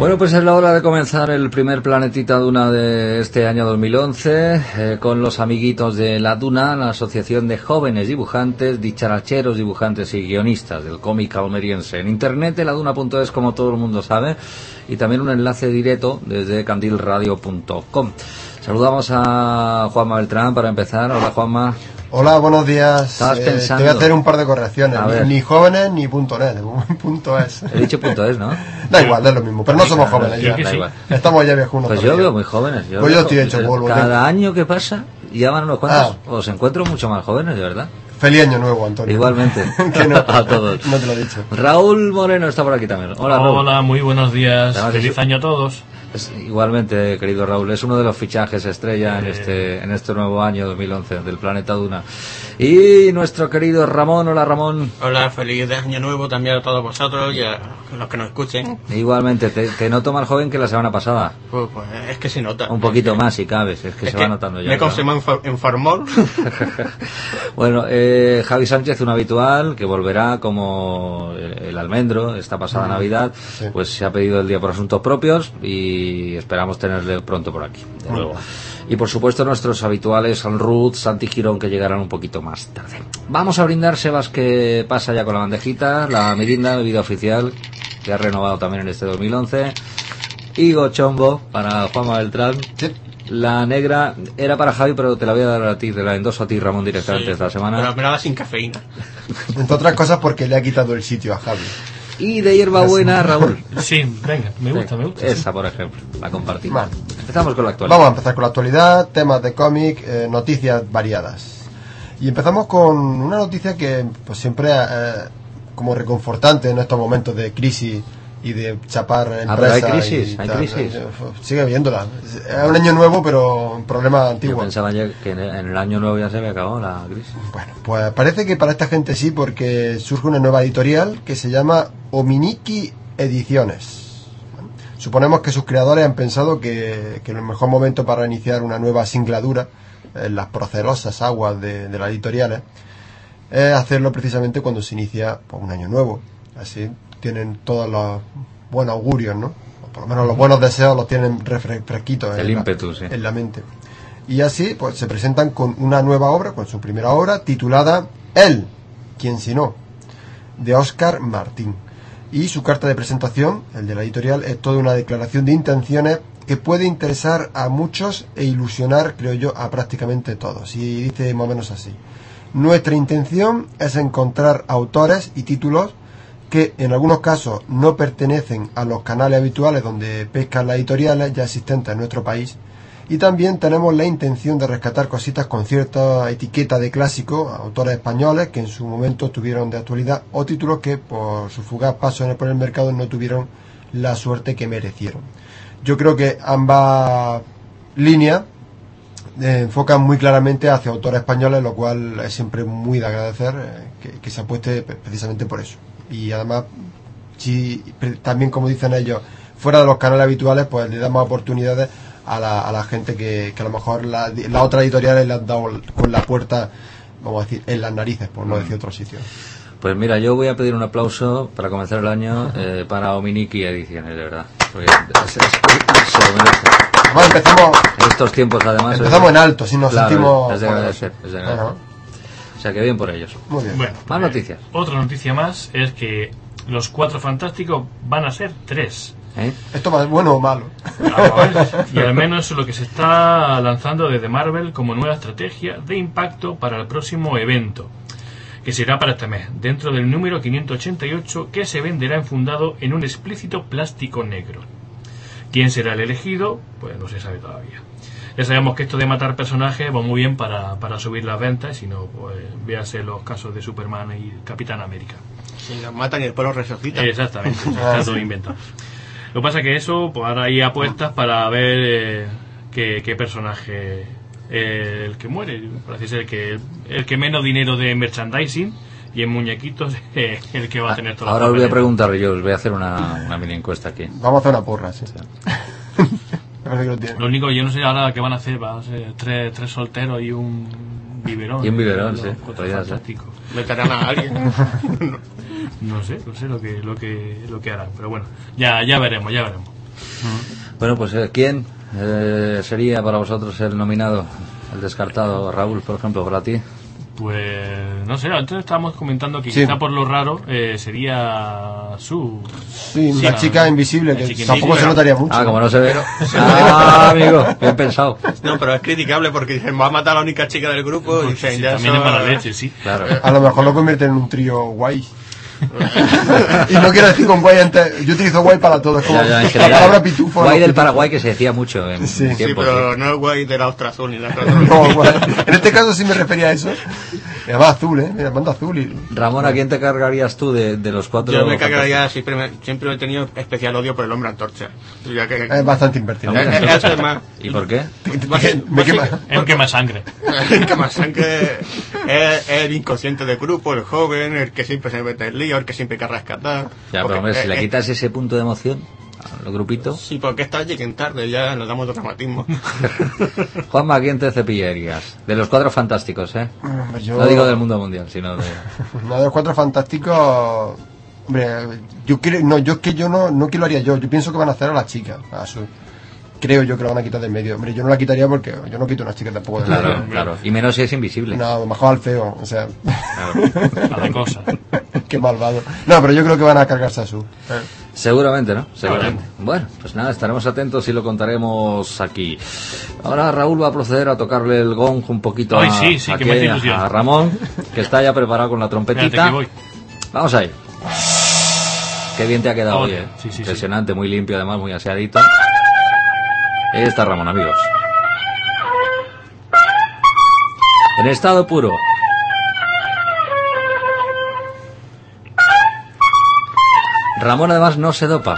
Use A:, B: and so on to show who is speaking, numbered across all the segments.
A: Bueno, pues es la hora de comenzar el primer Planetita Duna de este año 2011 con los amiguitos de la Duna, la Asociación de Jóvenes Dibujantes, Dicharacheros, Dibujantes y Guionistas del cómic almeriense. En internet, eladuna.es, como todo el mundo sabe, y también un enlace directo desde candilradio.com. Saludamos a Juanma Beltrán para empezar. Hola, Juanma.
B: Hola, buenos días.
A: Estabas pensando...
B: Te voy a hacer un par de correcciones. Ni jóvenes ni .net. .es.
A: He dicho .es, ¿no?
B: Da igual, es lo mismo. Pero no somos jóvenes ya.
A: Da igual.
B: Estamos ya viejunos.
A: Pues yo veo muy jóvenes.
B: Pues yo estoy hecho polvo.
A: Cada año que pasa, ya van unos cuantos. Os encuentro mucho más jóvenes, de verdad.
B: Feliz año nuevo, Antonio.
A: Igualmente.
B: No,
A: a todos.
B: No te lo he dicho.
A: Raúl Moreno está por aquí también. Hola, Raúl.
C: Hola, muy buenos días. Feliz año a todos.
A: Igualmente, querido Raúl, es uno de los fichajes estrella en este nuevo año 2011 del Planeta Duna. Y nuestro querido Ramón. Hola, Ramón.
D: Hola, feliz año nuevo también a todos vosotros y a los que nos escuchen.
A: Igualmente, te noto más joven que la semana pasada.
D: Pues es que se nota.
A: Un poquito más, si cabes, es que se va notando ya.
D: Me consumo en formol.
A: Bueno, Javi Sánchez, un habitual, que volverá como el almendro esta pasada Navidad,
B: sí.
A: Pues se ha pedido el día por asuntos propios y esperamos tenerle pronto por aquí, de nuevo. Y por supuesto nuestros habituales, San Ruth, Santi Girón, que llegarán un poquito más tarde. Vamos a brindar, Sebas, que pasa ya con la bandejita, la Mirinda, bebida oficial, que ha renovado también en este 2011. Higo Chombo para Juanma Beltrán.
B: Sí.
A: La negra era para Javi, pero te la voy a dar a ti, te la endoso a ti, Ramón, directamente esta semana.
D: Pero me la da sin cafeína.
B: Entre otras cosas porque le ha quitado el sitio a Javi.
A: Y de hierbabuena, Raúl.
C: Sí, venga, me gusta.
A: Esa, por ejemplo, la compartimos.
B: Vale.
A: Empezamos con la actualidad.
B: Vamos a empezar con la actualidad, temas de cómic, noticias variadas. Y empezamos con una noticia que pues siempre como reconfortante en estos momentos de crisis y de chapar empresas.
A: Pero hay crisis, hay crisis.
B: Sigue viéndola. Es un año nuevo, pero un problema antiguo.
A: Yo pensaba ya que en el año nuevo ya se había acabado la crisis.
B: Bueno, pues parece que para esta gente sí, porque surge una nueva editorial que se llama Ominiki Ediciones. Suponemos que sus creadores han pensado que el mejor momento para iniciar una nueva singladura en las procerosas aguas de las editoriales es hacerlo precisamente cuando se inicia pues, un año nuevo. Así tienen todos los buenos augurios, ¿no? O por lo menos los buenos deseos los tienen fresquitos en la mente. Y así pues se presentan con una nueva obra, con su primera obra, titulada Él, ¿quién si no?, de Óscar Martín. Y su carta de presentación, el de la editorial, es toda una declaración de intenciones que puede interesar a muchos e ilusionar, creo yo, a prácticamente todos. Y dice más o menos así: nuestra intención es encontrar autores y títulos que en algunos casos no pertenecen a los canales habituales donde pescan las editoriales ya existentes en nuestro país, y también tenemos la intención de rescatar cositas con cierta etiqueta de clásico, autores españoles que en su momento estuvieron de actualidad o títulos que por su fugaz paso por el mercado no tuvieron la suerte que merecieron. Yo creo que ambas líneas enfocan muy claramente hacia autores españoles, lo cual es siempre muy de agradecer que se apueste precisamente por eso. Y además, si también, como dicen ellos, fuera de los canales habituales, pues le damos oportunidades a la gente que a lo mejor las otras editoriales le han dado con la puerta, vamos a decir, en las narices, por no decir otro sitio.
A: Pues mira, yo voy a pedir un aplauso para comenzar el año para Ominiki Ediciones, de verdad. Porque se lo merece.
B: Además, empezamos
A: en estos tiempos, además.
B: Empezamos en alto, si nos sentimos.
A: Es de agradecer, O sea que bien por ellos.
B: Muy bien.
C: Bueno,
A: más noticias.
C: Otra noticia más es que los Cuatro Fantásticos van a ser 3.
B: ¿Esto más bueno o malo?
C: Y al menos lo que se está lanzando desde Marvel como nueva estrategia de impacto para el próximo evento, que será para este mes, dentro del número 588, que se venderá enfundado en un explícito plástico negro. ¿Quién será el elegido? Pues no se sabe todavía. Ya sabemos que esto de matar personajes va muy bien para subir las ventas, si no, pues véase los casos de Superman y Capitán América.
D: Si los matan y después los resucitan.
C: Exactamente, está todo inventado. Lo que pasa es que eso, pues ahora hay apuestas para ver qué personaje el que muere. Parece ser que el que menos dinero de merchandising y en muñequitos el que va a tener todo.
A: Ahora os voy a preguntar yo, os voy a hacer una mini encuesta aquí.
B: Vamos a hacer una porra, sí.
C: Lo único, yo no sé ahora qué van a hacer, va a ser tres solteros y un biberón.
A: Y un biberón, sí.
C: Fantástico.
D: ¿Meterán a alguien?
C: No sé lo que harán, pero bueno, ya veremos.
A: Bueno, pues ¿quién sería para vosotros el nominado, el descartado? Raúl, por ejemplo, para ti.
C: Pues no sé, antes estábamos comentando que
B: Sí.
C: quizá por lo raro sería su...
B: Sí, la chica invisible,
C: la
B: que
C: chica
B: tampoco
C: invisible.
B: se notaría mucho.
A: Ah, como no se ve. Ah, amigo, bien pensado.
D: No, pero es criticable porque dicen, va a matar a la única chica del grupo y dicen,
C: Sí,
D: ya
C: también
D: eso-
C: es mala leche, sí.
A: Claro.
B: A lo mejor lo convierten en un trío guay. Y no quiero decir con guay antes, yo utilizo guay para todo, es como
A: Ya, en
B: la
A: general.
B: palabra pitufo.
A: Guay
B: los
A: del
B: pitufos.
A: Paraguay, que se decía mucho en
B: Sí.
D: Sí,
A: tiempo.
D: pero no es guay de la ostra azul ni la
B: No, guay. En este caso sí me refería a eso. Y además azul, me manda azul y...
A: Ramón, ¿a quién te cargarías tú de los cuatro?
D: Yo me cagaría, siempre he tenido especial odio por el hombre antorcha. Ya que,
B: Es bastante impertinente.
D: eso es más...
A: ¿Y por qué?
B: Me quema.
C: Es un quema sangre.
D: El que más sangre es el inconsciente del grupo, el joven, el que siempre se mete en lío, el que siempre hay que rescatar.
A: Ya, pero
D: Porque,
A: hombre, si le quitas ese punto de emoción a los grupitos.
D: Sí, porque esta vez lleguen tarde, ya nos damos dramatismo.
A: Juanma, ¿a quién te cepillarías? De los cuatro fantásticos, ¿eh?
B: Hombre, yo-
A: No digo del mundo mundial, sino de...
B: Uno de los cuatro fantásticos... Hombre, yo creo, no, yo es que yo no que lo haría yo pienso que van a hacer a la chica, a su... Creo yo que lo van a quitar del medio. Hombre, yo no la quitaría porque yo no quito a una chica tampoco del
A: Claro,
B: medio.
A: claro. Y menos si es invisible.
B: No, mejor al feo, o sea...
C: A la cosa.
B: Qué malvado. No, pero yo creo que van a cargarse a su...
A: Seguramente, ¿no? Seguramente. Bueno, pues nada, estaremos atentos y lo contaremos aquí. Ahora Raúl va a proceder a tocarle el gong un poquito
C: Ay, sí, sí, que me hace ilusión.
A: a Ramón, que está ya preparado con la trompetita.
C: Espérate, que voy.
A: Vamos a ir. Qué bien te ha quedado hoy,
C: Joder,
A: ¿eh?
C: sí, sí,
A: Impresionante, muy limpio, además muy aseadito. Ahí está Ramón, amigos. En estado puro. Ramón además no se dopa. Es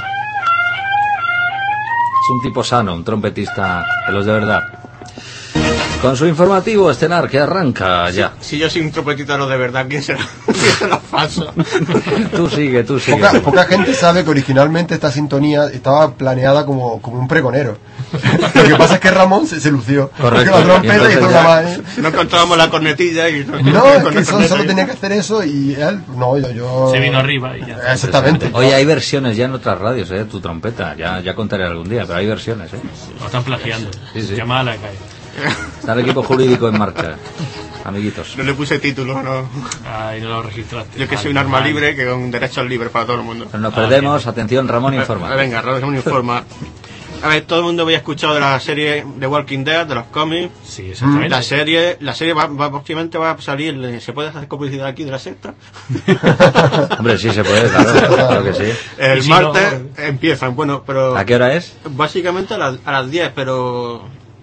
A: un tipo sano, un trompetista de los de verdad. Con su informativo estelar que arranca ya.
D: Si yo soy un trompetito de verdad, ¿quién será? ¿Quién será falso?
A: Tú sigue, tú sigue.
B: Poca gente sabe que originalmente esta sintonía estaba planeada como un pregonero. Lo que pasa es que Ramón se lució.
A: Correcto.
B: Porque la trompeta
A: Y entonces
B: hizo
A: ya-
B: una más,
D: No encontrábamos la cornetilla y...
B: No, es que solo tenía que hacer eso y él... No, yo...
C: Se vino arriba y ya está.
B: Exactamente.
A: Oye, hay versiones ya en otras radios, tu trompeta. Ya contaré algún día, pero hay versiones,
C: Lo están plagiando.
A: Sí, sí.
C: Llamada a la calle.
A: Está el equipo jurídico en marcha, amiguitos.
D: No le puse título, no.
C: Ay, no lo registraste.
D: Yo que soy un arma libre, que con derechos libres para todo el mundo.
A: Pero nos perdemos. Atención, Ramón informa.
D: Venga, Ramón informa. A ver, todo el mundo había escuchado de la serie de Walking Dead, de los cómics.
C: Sí, exactamente.
D: La serie próximamente va a salir. ¿Se puede hacer publicidad aquí de la secta?
A: Hombre, sí se puede, claro que sí.
D: El
C: Y si
D: martes empiezan, bueno, pero
A: ¿A qué hora es?
D: básicamente a las 10, pero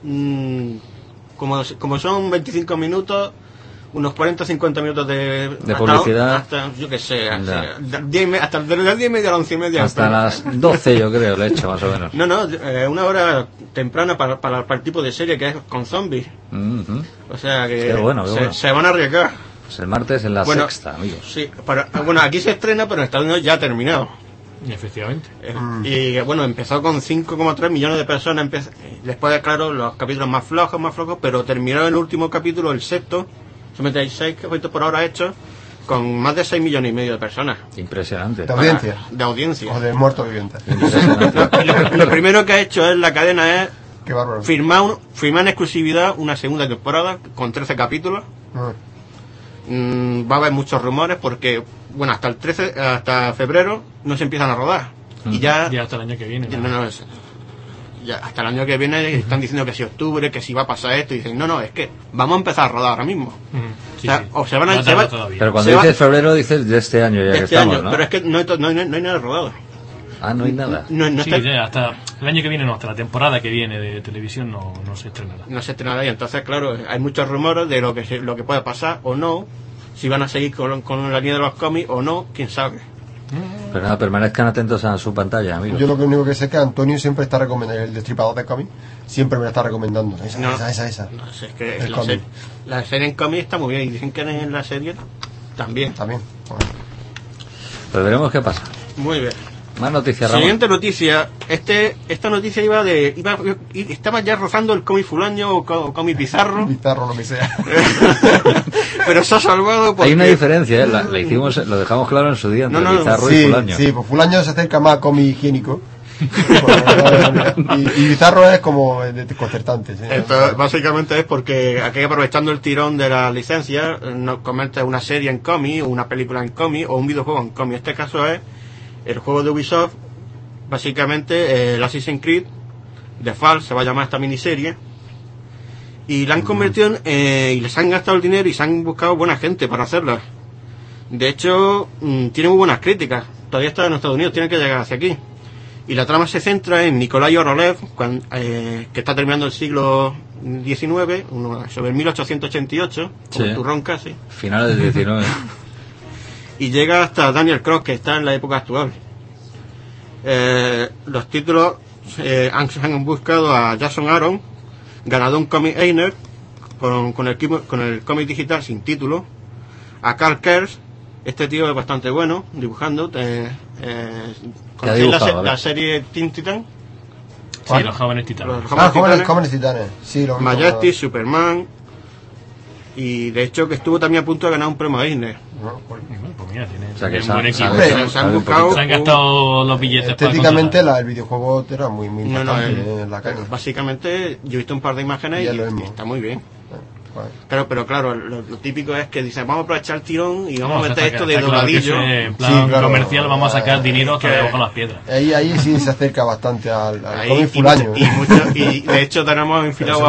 D: como son 25 minutos, unos 40-50 minutos de
A: publicidad.
D: hasta, yo qué sé,
A: Ya.
D: hasta las 10 y media a las 11 y media.
A: Hasta las 12 yo creo, le he hecho más o menos.
D: No, una hora temprana para el tipo de serie que es con zombies.
A: Ujú.
D: O sea que
A: Qué bueno, qué bueno.
D: se van a arriesgar.
A: Pues el martes en la
D: Bueno,
A: sexta, amigos.
D: Sí, bueno, aquí se estrena, pero en Estados Unidos ya ha terminado.
C: Efectivamente.
D: Y bueno, empezó con 5,3 millones de personas. Después, claro, los capítulos más flojos, pero terminó el último capítulo, el sexto. Solamente hay 6 capítulos por ahora hechos, con más de 6 millones y medio de personas.
A: Impresionante.
B: De audiencia.
D: De audiencia.
B: O de muertos vivientes.
A: Impresionante.
D: Lo primero que ha hecho es la cadena es
B: Qué bárbaro.
D: firmar en exclusividad una segunda temporada con 13 capítulos. Va a haber muchos rumores porque, bueno, hasta febrero no se empiezan a rodar. Y ya,
C: Ya hasta el año que viene.
D: ya ya hasta el año que viene están diciendo que si octubre, que si va a pasar esto, y dicen, no, es que vamos a empezar a rodar ahora mismo.
C: Sí,
D: O sea,
C: sí.
D: o se van a-
C: No
D: se
C: tarda
D: va-
C: todavía.
A: Pero cuando
D: Se va-
A: dices febrero, dices de este año ya que
D: Este
A: estamos,
D: año,
A: ¿no?
D: pero es que no hay nada rodado.
A: Ah, no hay nada.
D: No
C: Sí,
D: está-
C: ya, hasta el año que viene no, hasta la temporada que viene de televisión no se estrenará.
D: no se estrena ahí. Entonces, claro, hay muchos rumores de lo que puede pasar o no, si van a seguir con la línea de los cómics o no, quién sabe.
A: Pero nada, permanezcan atentos a su pantalla, amigos.
B: Yo lo único que sé es que Antonio siempre está recomendando, el destripador de cómic, siempre me la está recomendando. Esa.
D: No sé, es que
B: El
D: la,
B: cómic.
D: la serie en cómic está muy bien y dicen que en la serie también.
B: También. Bueno.
A: Pues veremos qué pasa.
D: Muy bien.
A: Más noticias, Ramón.
D: Siguiente noticia. Esta noticia estaba ya rozando el cómic fulaño o cómic bizarro,
B: Bizarro, lo que sea.
D: pero se ha salvado porque...
A: Hay una diferencia, ¿eh? Lo dejamos claro en su día entre
D: No,
A: bizarro y
B: Sí,
A: fulaño.
B: sí, pues Fulaño se acerca más a cómic higiénico. Y bizarro es como desconcertante. ¿Sí?
D: Esto básicamente es porque aquí, aprovechando el tirón de la licencia, nos comenta una serie en cómic, o una película en cómic, o un videojuego en cómic. Este caso es el juego de Ubisoft, básicamente el Assassin's Creed The Fall, se va a llamar esta miniserie, y la han convertido y les han gastado el dinero y se han buscado buena gente para hacerla. De hecho, tiene muy buenas críticas, todavía está en Estados Unidos, tiene que llegar hacia aquí. Y la trama se centra en Nikolai Orolev, que está terminando el siglo XIX, sobre el 1888, como el turrón casi.
A: Finales del 19.
D: Y llega hasta Daniel Cross, que está en la época actual. Los títulos han buscado a Jason Aaron, ganador un Comic Einer, con el cómic digital sin título, a Carl Kers. Este tío es bastante bueno dibujando. La serie Teen Titan.
C: Sí, los jóvenes titanes.
B: Jóvenes titanes. Sí, lo
D: Majesty, Superman. Y de hecho que estuvo también a punto de ganar un premio Eisner.
C: Pues mira, tiene
A: O sea que
C: un buen equipo.
D: Se han buscado.
C: Se han gastado los billetes.
B: Estéticamente el videojuego era muy
D: impactante
B: en la calle.
D: Básicamente yo he visto un par de imágenes y está muy bien. Pero claro, lo típico es que dicen, vamos a aprovechar el tirón y vamos a meter esto de dobladillo.
C: En plan comercial vamos a sacar dinero hasta debajo de las piedras.
B: Ahí sí se acerca bastante al cómic fulaño.
D: Y de hecho tenemos enfilado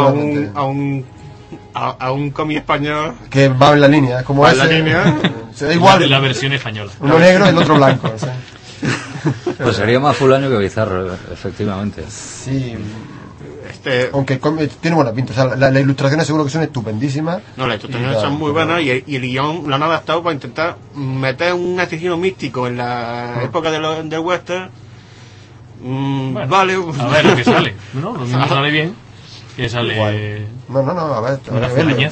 D: a un cómic español
B: que va en la línea, es como ese. Se da igual.
C: La versión española.
B: Uno negro y el otro blanco. ¿Sí?
A: Pues sería más fulaño que bizarro, efectivamente.
B: Sí. Aunque tiene buena pinta, o sea, las ilustraciones seguro que son estupendísimas.
D: No, las ilustraciones son muy buenas y el guión lo han adaptado para intentar meter un asesino místico en la época del western.
C: Bueno,
D: vale.
C: A ver lo que sale, ¿no? Lo mismo sale bien. Que sale.
B: Igual. No, a ver.
C: Le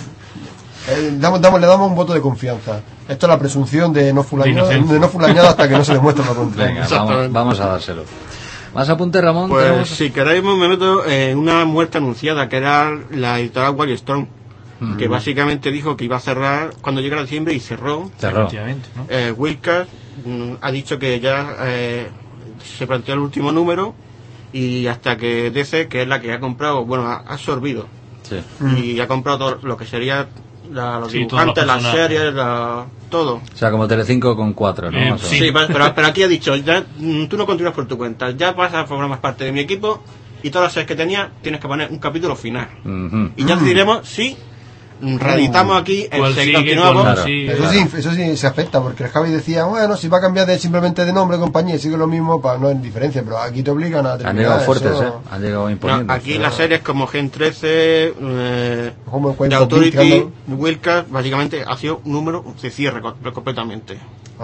B: damos un voto de confianza. Esto es la presunción de no fulañada hasta que no se demuestre lo contrario.
A: Venga, vamos a dárselo. ¿Más apunte, Ramón?
D: Pues
A: ¿tenemos?
D: si queréis me meto en una muerte anunciada, que era la editorial Wildstorm, que básicamente dijo que iba a cerrar cuando llegara diciembre y cerró.
C: Efectivamente, ¿no?
D: Wilcas ha dicho que ya se planteó el último número y hasta que DC, que es la que ha comprado, bueno, ha absorbido y ha comprado todo lo que sería los dibujantes, las series, todo.
A: O sea, como Telecinco con 4, ¿no?
D: Sí, pero aquí ha dicho, ya, tú no continúas por tu cuenta, ya vas a formar parte de mi equipo y todas las series que tenía tienes que poner un capítulo final. Y ya te diremos si reeditamos aquí el seguidor nuevo.
A: Claro.
B: Eso sí se afecta, porque el Javi decía, bueno, si va a cambiar simplemente de nombre, compañía, sigue lo mismo, no hay diferencia, pero aquí te obligan a terminar.
A: Han llegado fuertes, han llegado imponiendo.
D: No, aquí las series como Gen 13, The Authority, Wilcas, básicamente ha sido un número de cierre completamente.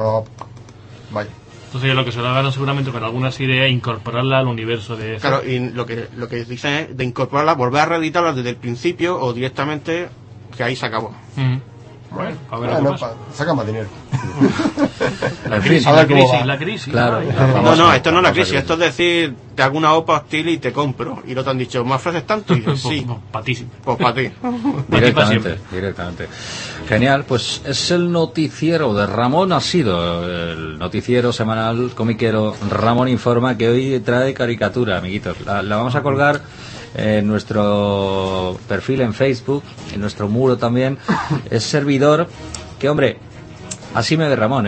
B: Vaya.
C: Entonces lo que se lo hagan seguramente con algunas ideas, incorporarla al universo de eso.
D: Claro, y lo que dicen es de incorporarla, volver a reeditarla desde el principio o directamente que ahí se acabó.
C: Bueno, a ver lo que pasa.
B: Saca más dinero.
C: La crisis.
A: Claro.
D: No, esto no es la crisis, esto es decir, te hago una OPA hostil y te compro. Y no te han dicho, ¿me ofreces tanto? Y dices, sí.
C: Para ti.
D: Pues para ti.
A: Directamente. Genial, pues es el noticiero de Ramón, ha sido el noticiero semanal comiquero Ramón Informa, que hoy trae caricatura, amiguitos. La vamos a colgar en nuestro perfil en Facebook, en nuestro muro también. Es servidor que, hombre, así me ve Ramón,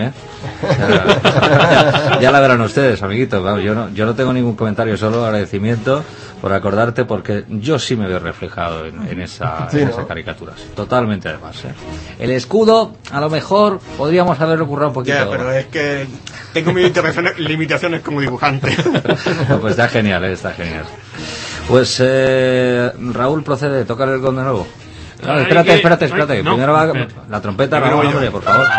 A: ya la verán ustedes, amiguitos. Yo no tengo ningún comentario, solo agradecimiento por acordarte, porque yo sí me veo reflejado en esa caricatura, totalmente. Además, el escudo, a lo mejor podríamos haberlo currado un poquito.
D: Ya, pero es que tengo mis limitaciones como dibujante.
A: No, pues está genial. Pues Raúl, procede, tocar el gong de nuevo. Espérate.
C: No,
A: primero va la trompeta, Ramón, hombre, por favor.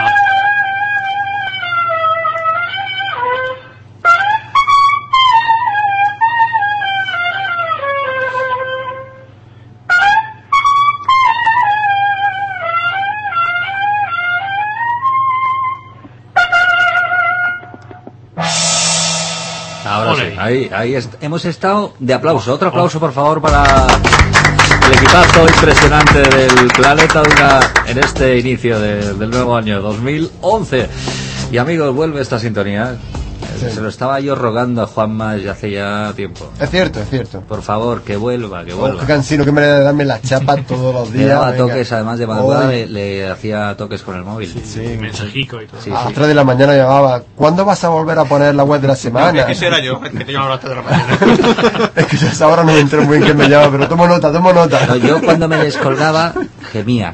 A: Ahora sí, ahí hemos estado de aplauso. Otro aplauso, por favor, para el equipazo impresionante del Planeta Duna en este inicio del nuevo año 2011. Y amigos, vuelve esta sintonía.
B: Sí.
A: Se lo estaba yo rogando a Juanma ya hace ya tiempo.
B: Es cierto.
A: Por favor, que vuelva, que vuelva.
B: Qué cansino, que me da de darme la chapa todos los
A: Le
B: días.
A: daba
B: venga.
A: toques, además de madrugada,
B: Hoy,
A: le hacía toques con el móvil.
B: sí,
C: Mensajico y todo.
A: Sí,
B: a las
A: sí.
B: 3 de la mañana llamaba. ¿Cuándo vas a volver a poner la web de la
D: Es
B: semana?
D: que ese era yo, el que te llamaba a las 3 de la mañana.
B: Es que yo a esa hora no me entero muy bien quién me llama, pero tomo nota.
A: No, yo cuando me descolgaba, gemía.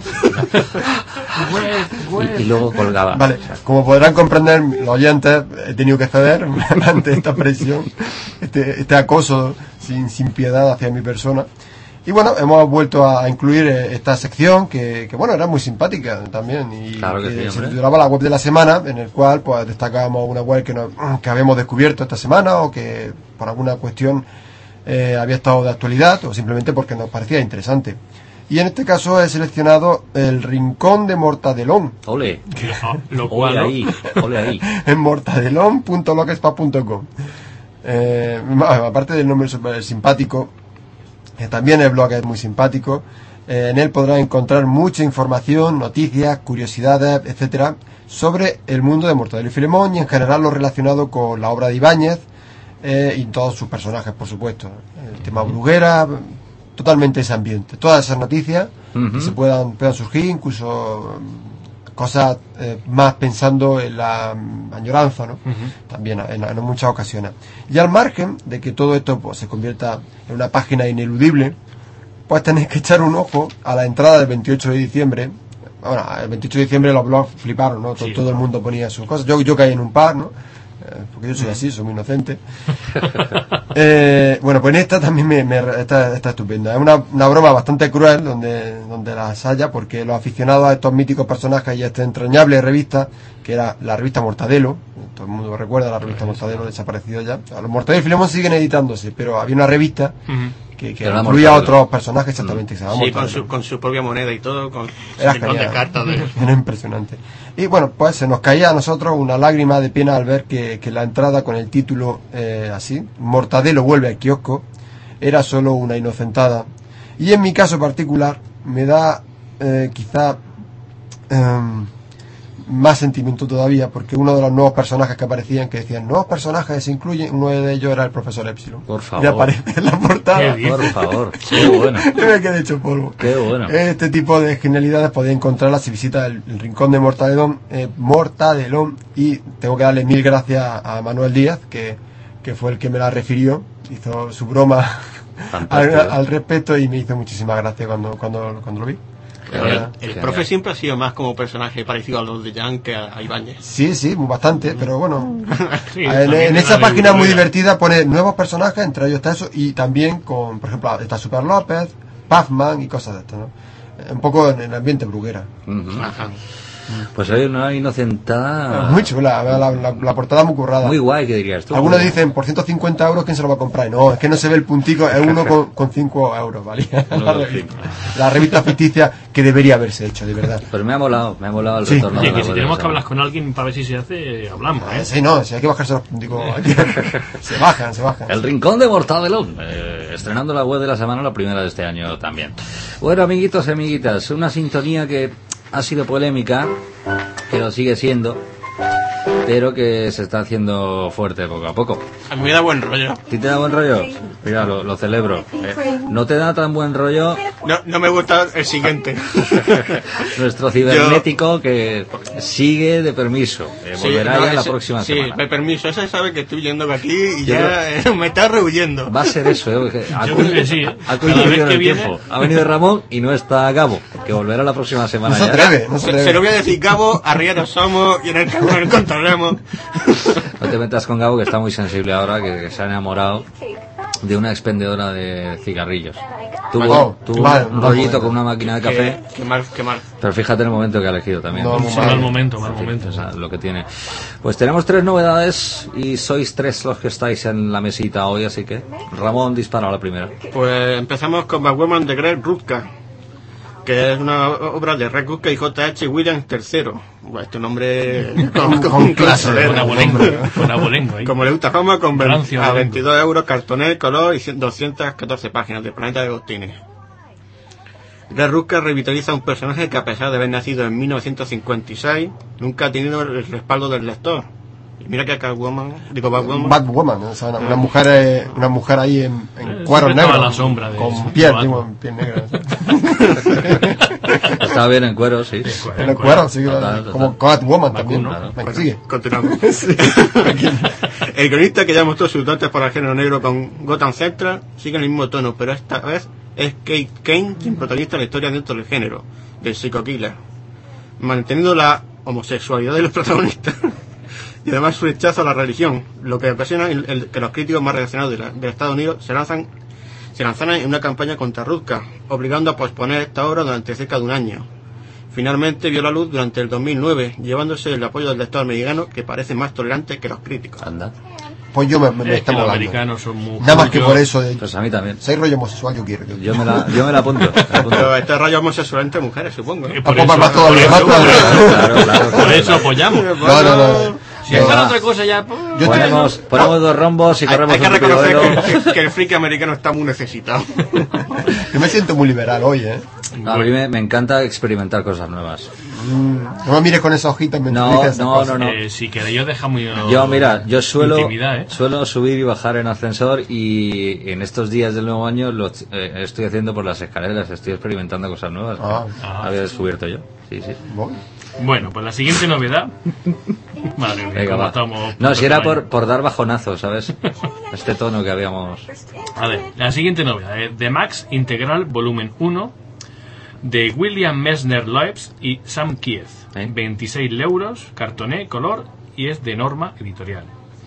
A: Y luego colgaba.
B: Vale, como podrán comprender los oyentes, he tenido que ceder ante esta presión, este acoso sin piedad hacia mi persona. Y bueno, hemos vuelto a incluir esta sección que bueno, era muy simpática también. Y
A: Claro que sí,
B: se
A: hombre.
B: titulaba la web de la semana, en el cual pues destacábamos una web que habíamos descubierto esta semana o que por alguna cuestión había estado de actualidad o simplemente porque nos parecía interesante. Y en este caso he seleccionado el Rincón de Mortadelón
A: Ole.
C: Lo cual,
A: Ole ahí.
B: en mortadelón.blogspot.com. Aparte del nombre súper simpático, también el blog es muy simpático. En él podrán encontrar mucha información, noticias, curiosidades, etcétera, sobre el mundo de Mortadelo y Filemón y en general lo relacionado con la obra de Ibáñez y todos sus personajes, por supuesto. El tema Bruguera, totalmente ese ambiente. Todas esas noticias que se puedan surgir, incluso cosas más pensando en la añoranza, ¿no? También en muchas ocasiones. Y al margen de que todo esto pues, se convierta en una página ineludible, pues tenéis que echar un ojo a la entrada del 28 de diciembre. Bueno, el 28 de diciembre los blogs fliparon, ¿no?
C: Sí.
B: Todo el mundo ponía sus cosas. Yo caí en un par, ¿no? Porque yo soy así, soy muy inocente. Bueno, pues en esta también está estupenda. Es una broma bastante cruel donde las haya, porque los aficionados a estos míticos personajes y a esta entrañable revista, que era la revista Mortadelo, todo el mundo recuerda la revista Mortadelo, desaparecido ya. Los Mortadelo y Filemón siguen editándose, pero había una revista que
A: Era
B: incluía
A: Mortadelo.
B: otros personajes exactamente. Que se llamaba
D: Sí,
B: Mortadelo.
D: con su propia moneda y todo, con
B: Era
D: un montón de
B: genial.
D: cartas de...
B: Era impresionante. Y bueno, pues se nos caía a nosotros una lágrima de pena al ver que la entrada con el título así, Mortadelo vuelve al kiosco, era solo una inocentada. Y en mi caso particular me da quizá más sentimiento todavía, porque uno de los nuevos personajes que aparecían, que decían nuevos personajes se incluyen, uno de ellos era el profesor Epsilon.
A: Por favor.
B: Y aparece en la portada.
C: Qué
A: Por favor. Qué bueno.
B: Yo me quedé hecho polvo.
A: Qué bueno.
B: Este tipo de genialidades podéis encontrarlas si visita el Rincón de Mortadelón, y tengo que darle mil gracias a Manuel Díaz, que fue el que me la refirió, hizo su broma
A: Fantástico.
B: al respecto y me hizo muchísimas gracias cuando lo vi.
A: Qué
B: La
A: bien.
B: verdad.
D: El
A: Genial.
D: profe siempre ha sido más como personaje parecido a los de Jan que a Ibáñez.
B: Sí, bastante, pero bueno.
C: Sí,
B: En
C: también
B: esa
C: era de
B: página muy
C: Bruguera.
B: divertida pone nuevos personajes, entre ellos está eso, y también con, por ejemplo, está Super López, Puffman y cosas de esto, ¿no? Un poco en el ambiente bruguera.
A: Ujú.
D: Ajá.
A: Pues hay una inocentada
B: Muy chula, la portada muy currada.
A: muy guay, que dirías tú.
B: Algunos dicen, por 150 euros, ¿quién se lo va a comprar? Y no, es que no se ve el puntico, es uno con 5 euros, ¿vale?
A: Uno
B: La
A: con
B: revista. La revista ficticia que debería haberse hecho, de verdad.
A: Pues me ha molado el
B: Sí.
A: retorno.
C: Oye,
A: de
C: que
A: la
C: si
A: web
C: tenemos
A: de
C: que
A: la
C: hablar con alguien para ver si se hace, hablamos. ¿eh?
B: Sí, no, si hay que bajarse los punticos. Se bajan.
A: El Rincón de Mortadelón, estrenando la web de la semana, la primera de este año también. Bueno, amiguitos y amiguitas, una sintonía que ha sido polémica, que lo sigue siendo, pero que se está haciendo fuerte poco a poco.
D: A mí me da buen rollo.
A: ¿Sí te da buen rollo? Mira, lo celebro. ¿No te da tan buen rollo
D: No me gusta el siguiente.
A: nuestro cibernético que sigue de permiso? Volverá ya la próxima semana.
D: Sí, me permiso. Ese sabe que estoy yendo aquí y
A: Yo
D: ya me está rehuyendo.
A: Va a ser eso, que
C: Yo creo que sí.
A: ha
C: Cada vez
A: coincidido en
C: que
A: el
C: viene-
A: tiempo. Ha venido Ramón y no está Gabo, que volverá la próxima semana
B: No se
A: ya.
B: atreve, no se
D: Se lo
B: atreve.
D: voy a decir, Gabo, arrieros somos y en el camino nos encontraremos.
A: No te metas con Gabo, que está muy sensible ahora, que se ha enamorado de una expendedora de cigarrillos. Tuvo
B: mal,
A: un
B: mal
A: rollito
B: momento.
A: con una máquina de café,
D: Qué mal, qué mal.
A: pero fíjate el momento que ha elegido también.
B: No, muy
C: Sí, mal momento, mal
A: En fin,
C: momento.
A: o sea, lo que tiene. Pues tenemos 3 novedades y sois 3 los que estáis en la mesita hoy, así que Ramón dispara la primera.
D: Pues empezamos con Batwoman de Greg Rucka, que es una obra de Greg Rucka y J.H. Williams III. Bueno, este nombre con clase,
C: Con abolengo ahí.
D: como le gusta a Roma, con
C: Rancio,
D: a
C: abolengo.
D: 22 euros, cartoné, color y 214 páginas del Planeta de Agostini. Greg Rucka revitaliza un personaje que, a pesar de haber nacido en 1956, nunca ha tenido el respaldo del lector. Mira que Catwoman, digo Batwoman.
B: Batwoman, ¿no? O sea, una mujer ahí en cuero
C: siempre
B: negro.
C: estaba a la sombra de
B: con
C: su
B: piel,
C: Batman.
B: digo, en piel negra.
A: Está bien en cuero, sí.
B: En el cuero, sí,
A: Total, total.
B: como Catwoman también, ¿no?
C: Claro.
B: Venga, sigue.
D: Continuamos. El guionista que ya mostró sus dotes para el género negro con Gotham Central sigue en el mismo tono, pero esta vez es Kate Kane quien protagoniza la historia dentro del género, del Psycho Killer, manteniendo la homosexualidad de los protagonistas y además su rechazo a la religión, lo que ocasiona que los críticos más reaccionados de Estados Unidos se lanzaran en una campaña contra Rucka, obligando a posponer esta obra durante cerca de un año. Finalmente vio la luz durante el 2009, llevándose el apoyo del lector americano, que parece más tolerante que los críticos.
A: Anda.
B: Pues yo me
C: Es
B: está
C: que los
B: molando.
C: americanos son muy...
B: Nada más que por eso, de
A: Pues a mí también.
B: si hay rollo homosexual, yo quiero.
A: Yo me la apunto.
D: Pero este rollo homosexual entre mujeres, supongo.
C: Por
B: Tampoco
C: eso-
B: más todo
C: por
B: lo demás,
C: eso-
A: Claro.
C: Por eso apoyamos.
B: No.
C: Si es para otra cosa ya... pues,
B: Yo
A: Ponemos 2 rombos y corremos
D: Hay que
A: un tupido velo.
D: reconocer que el friki americano está muy necesitado.
B: Yo me siento muy liberal hoy, ¿eh?
A: A mí me encanta experimentar cosas nuevas.
B: No me mires con esas hojitas, me
A: No,
B: dices esas
A: no,
B: cosas.
A: no.
C: Si queréis os dejamos...
A: Yo suelo
C: Intimidad, ¿eh?
A: suelo subir y bajar en ascensor, y en estos días del nuevo año lo estoy haciendo por las escaleras, estoy experimentando cosas nuevas. Había descubierto yo. Sí.
B: Voy.
C: Bueno, pues la siguiente novedad... Madre mía,
A: Venga,
C: cómo
A: va.
C: estamos...
A: No, si era
C: por...
A: por dar bajonazos, ¿sabes? Este tono que habíamos...
C: A ver, la siguiente novedad es The Max Integral Volumen 1 de William Messner Loebs y Sam Kiev. 26 euros, cartoné, color, y es de Norma Editorial.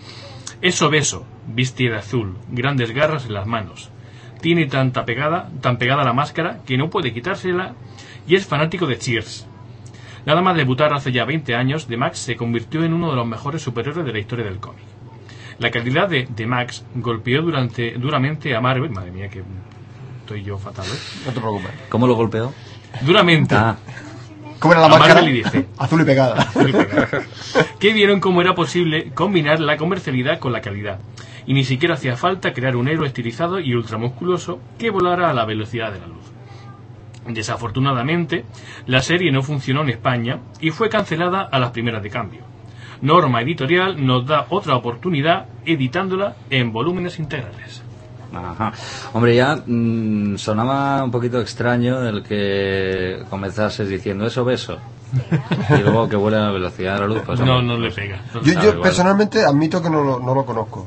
C: Es obeso, viste de azul, grandes garras en las manos. Tiene tan pegada la máscara que no puede quitársela y es fanático de Cheers. Nada más debutar hace ya 20 años, The Max se convirtió en uno de los mejores superhéroes de la historia del cómic. La calidad de The Max golpeó duramente a Marvel. Madre mía, que estoy yo fatal, ¿eh?
B: No te preocupes.
A: ¿Cómo lo golpeó?
C: Duramente.
B: ¿Cómo era la
C: A
B: máscara?
C: Marvel y DC.
B: Azul y pegada.
C: Que vieron cómo era posible combinar la comercialidad con la calidad. Y ni siquiera hacía falta crear un héroe estilizado y ultramusculoso que volara a la velocidad de la luz. Desafortunadamente, la serie no funcionó en España y fue cancelada a las primeras de cambio. Norma Editorial nos da otra oportunidad editándola en volúmenes integrales.
A: Ajá. Hombre, ya sonaba un poquito extraño el que comenzases diciendo es obeso y luego que vuela a la velocidad de la luz. Pues,
C: No,
A: hombre,
C: no le
A: pues,
C: pega.
B: Yo
A: igual.
B: personalmente admito que no lo conozco.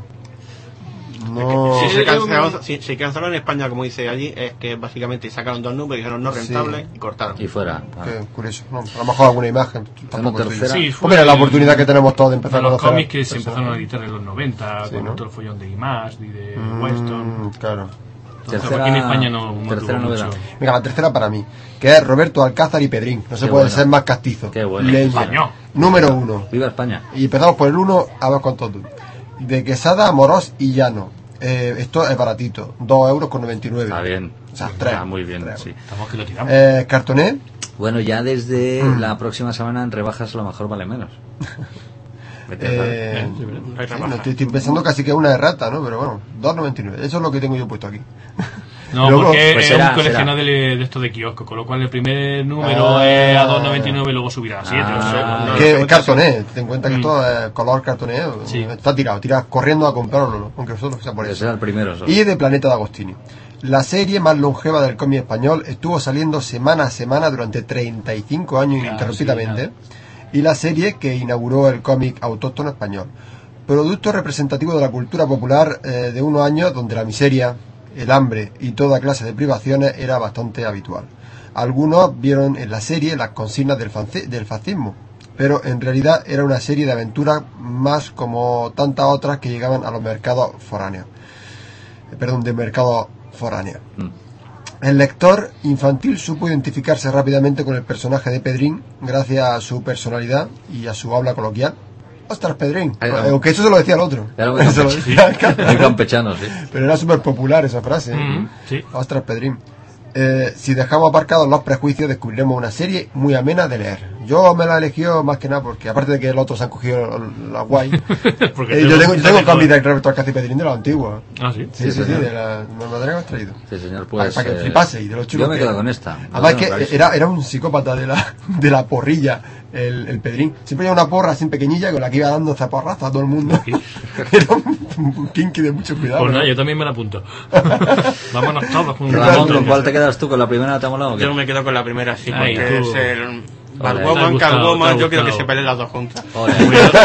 B: No.
D: Si se canceló en España, como dice allí, es que básicamente sacaron 2 números, dijeron no rentable y cortaron.
A: Y fuera.
B: Qué curioso. No, a lo mejor alguna imagen. Tampoco estoy-
A: tercera.
C: Sí,
B: Pues mira, la oportunidad que tenemos todos de empezar
C: de
B: a
C: los
B: conocer
C: cómics que se
B: personas.
C: empezaron a editar en los 90,
B: Sí,
C: con
B: ¿no?
C: todo el follón de Image y de Weston.
B: Claro.
C: Entonces, aquí en España no
A: tercera
C: tuvo
A: novedad.
C: mucho.
B: Venga, la tercera para mí, que es Roberto Alcázar y Pedrín. No se
A: Qué
B: puede
A: bueno.
B: ser más castizo.
A: Qué bueno.
B: Leña.
C: Español.
B: Número 1.
A: Viva España.
B: Y empezamos por el 1, a ver cuántos tú. De Quesada, Amorós y Llano. Esto es baratito, 2,99 €.
A: Está bien.
B: O sea, 3.
A: Está muy bien,
B: 3.
A: sí.
C: Estamos que lo tiramos.
B: Cartoné,
A: Bueno, ya desde la próxima semana en rebajas a lo mejor vale menos. Vete a saber.
B: no, estoy pensando casi que es una errata, ¿no? Pero bueno, 2,99. Eso es lo que tengo yo puesto aquí.
C: No,
B: Luego,
C: porque
A: pues
C: es
A: será,
C: un coleccionado de esto de kiosco, con lo cual el primer número es a 2,99 y luego subirá a 7.
A: Ah.
B: Que es cartoné, ten en cuenta que esto es color cartoné.
C: Sí.
B: Está tirado, tiras corriendo a comprarlo, aunque solo sea por
A: Ese
B: eso.
A: era el primero. solo.
B: Y de Planeta de Agostini. La serie más longeva del cómic español estuvo saliendo semana a semana durante 35 años ininterrumpidamente. Y la serie que inauguró el cómic autóctono español. Producto representativo de la cultura popular de unos años donde la miseria, el hambre y toda clase de privaciones era bastante habitual. Algunos vieron en la serie las consignas del fascismo, pero en realidad era una serie de aventuras más como tantas otras que llegaban a los mercados foráneos. De mercados foráneos. El lector infantil supo identificarse rápidamente con el personaje de Pedrín gracias a su personalidad y a su habla coloquial. ¡Ostras, Pedrín! Aunque eso se lo decía el otro.
A: Era muy
B: Se lo decía el
A: campechano, muy campechano, sí.
B: Pero era súper popular esa frase.
C: Sí.
B: ¡Ostras, Pedrín! Si dejamos aparcados los prejuicios, descubriremos una serie muy amena de leer. Yo me la he elegido más que nada porque, aparte de que los otros han cogido la guay,
C: Porque
B: yo tengo un cómic de Roberto Alcázar y Pedrín de la antigua.
C: Ah, sí.
B: Sí,
A: señor.
B: de la madre que hemos traído.
A: Sí, señor, pues.
B: Para que flipase y de los chulos.
A: Yo me quedo con esta.
B: Además
A: Bueno,
B: que era un psicópata de la porrilla el Pedrín. Siempre lleva una porra así pequeñilla con la que iba dando zaporrazos a todo el mundo. Era un kinky de mucho cuidado.
C: Pues
B: ¿no?
C: nada, yo también me la apunto. Vámonos todos con
A: Ramón, ¿con cuál te quedas tú? ¿Con la primera te ha molado o qué?
D: Yo me quedo con la primera, sí,
C: Ay,
D: porque
C: tú.
D: es el
A: Vale,
D: Batwoman,
C: te ha
D: Catwoman,
C: gustado.
D: yo quiero que se peleen las dos juntas.
A: Ole.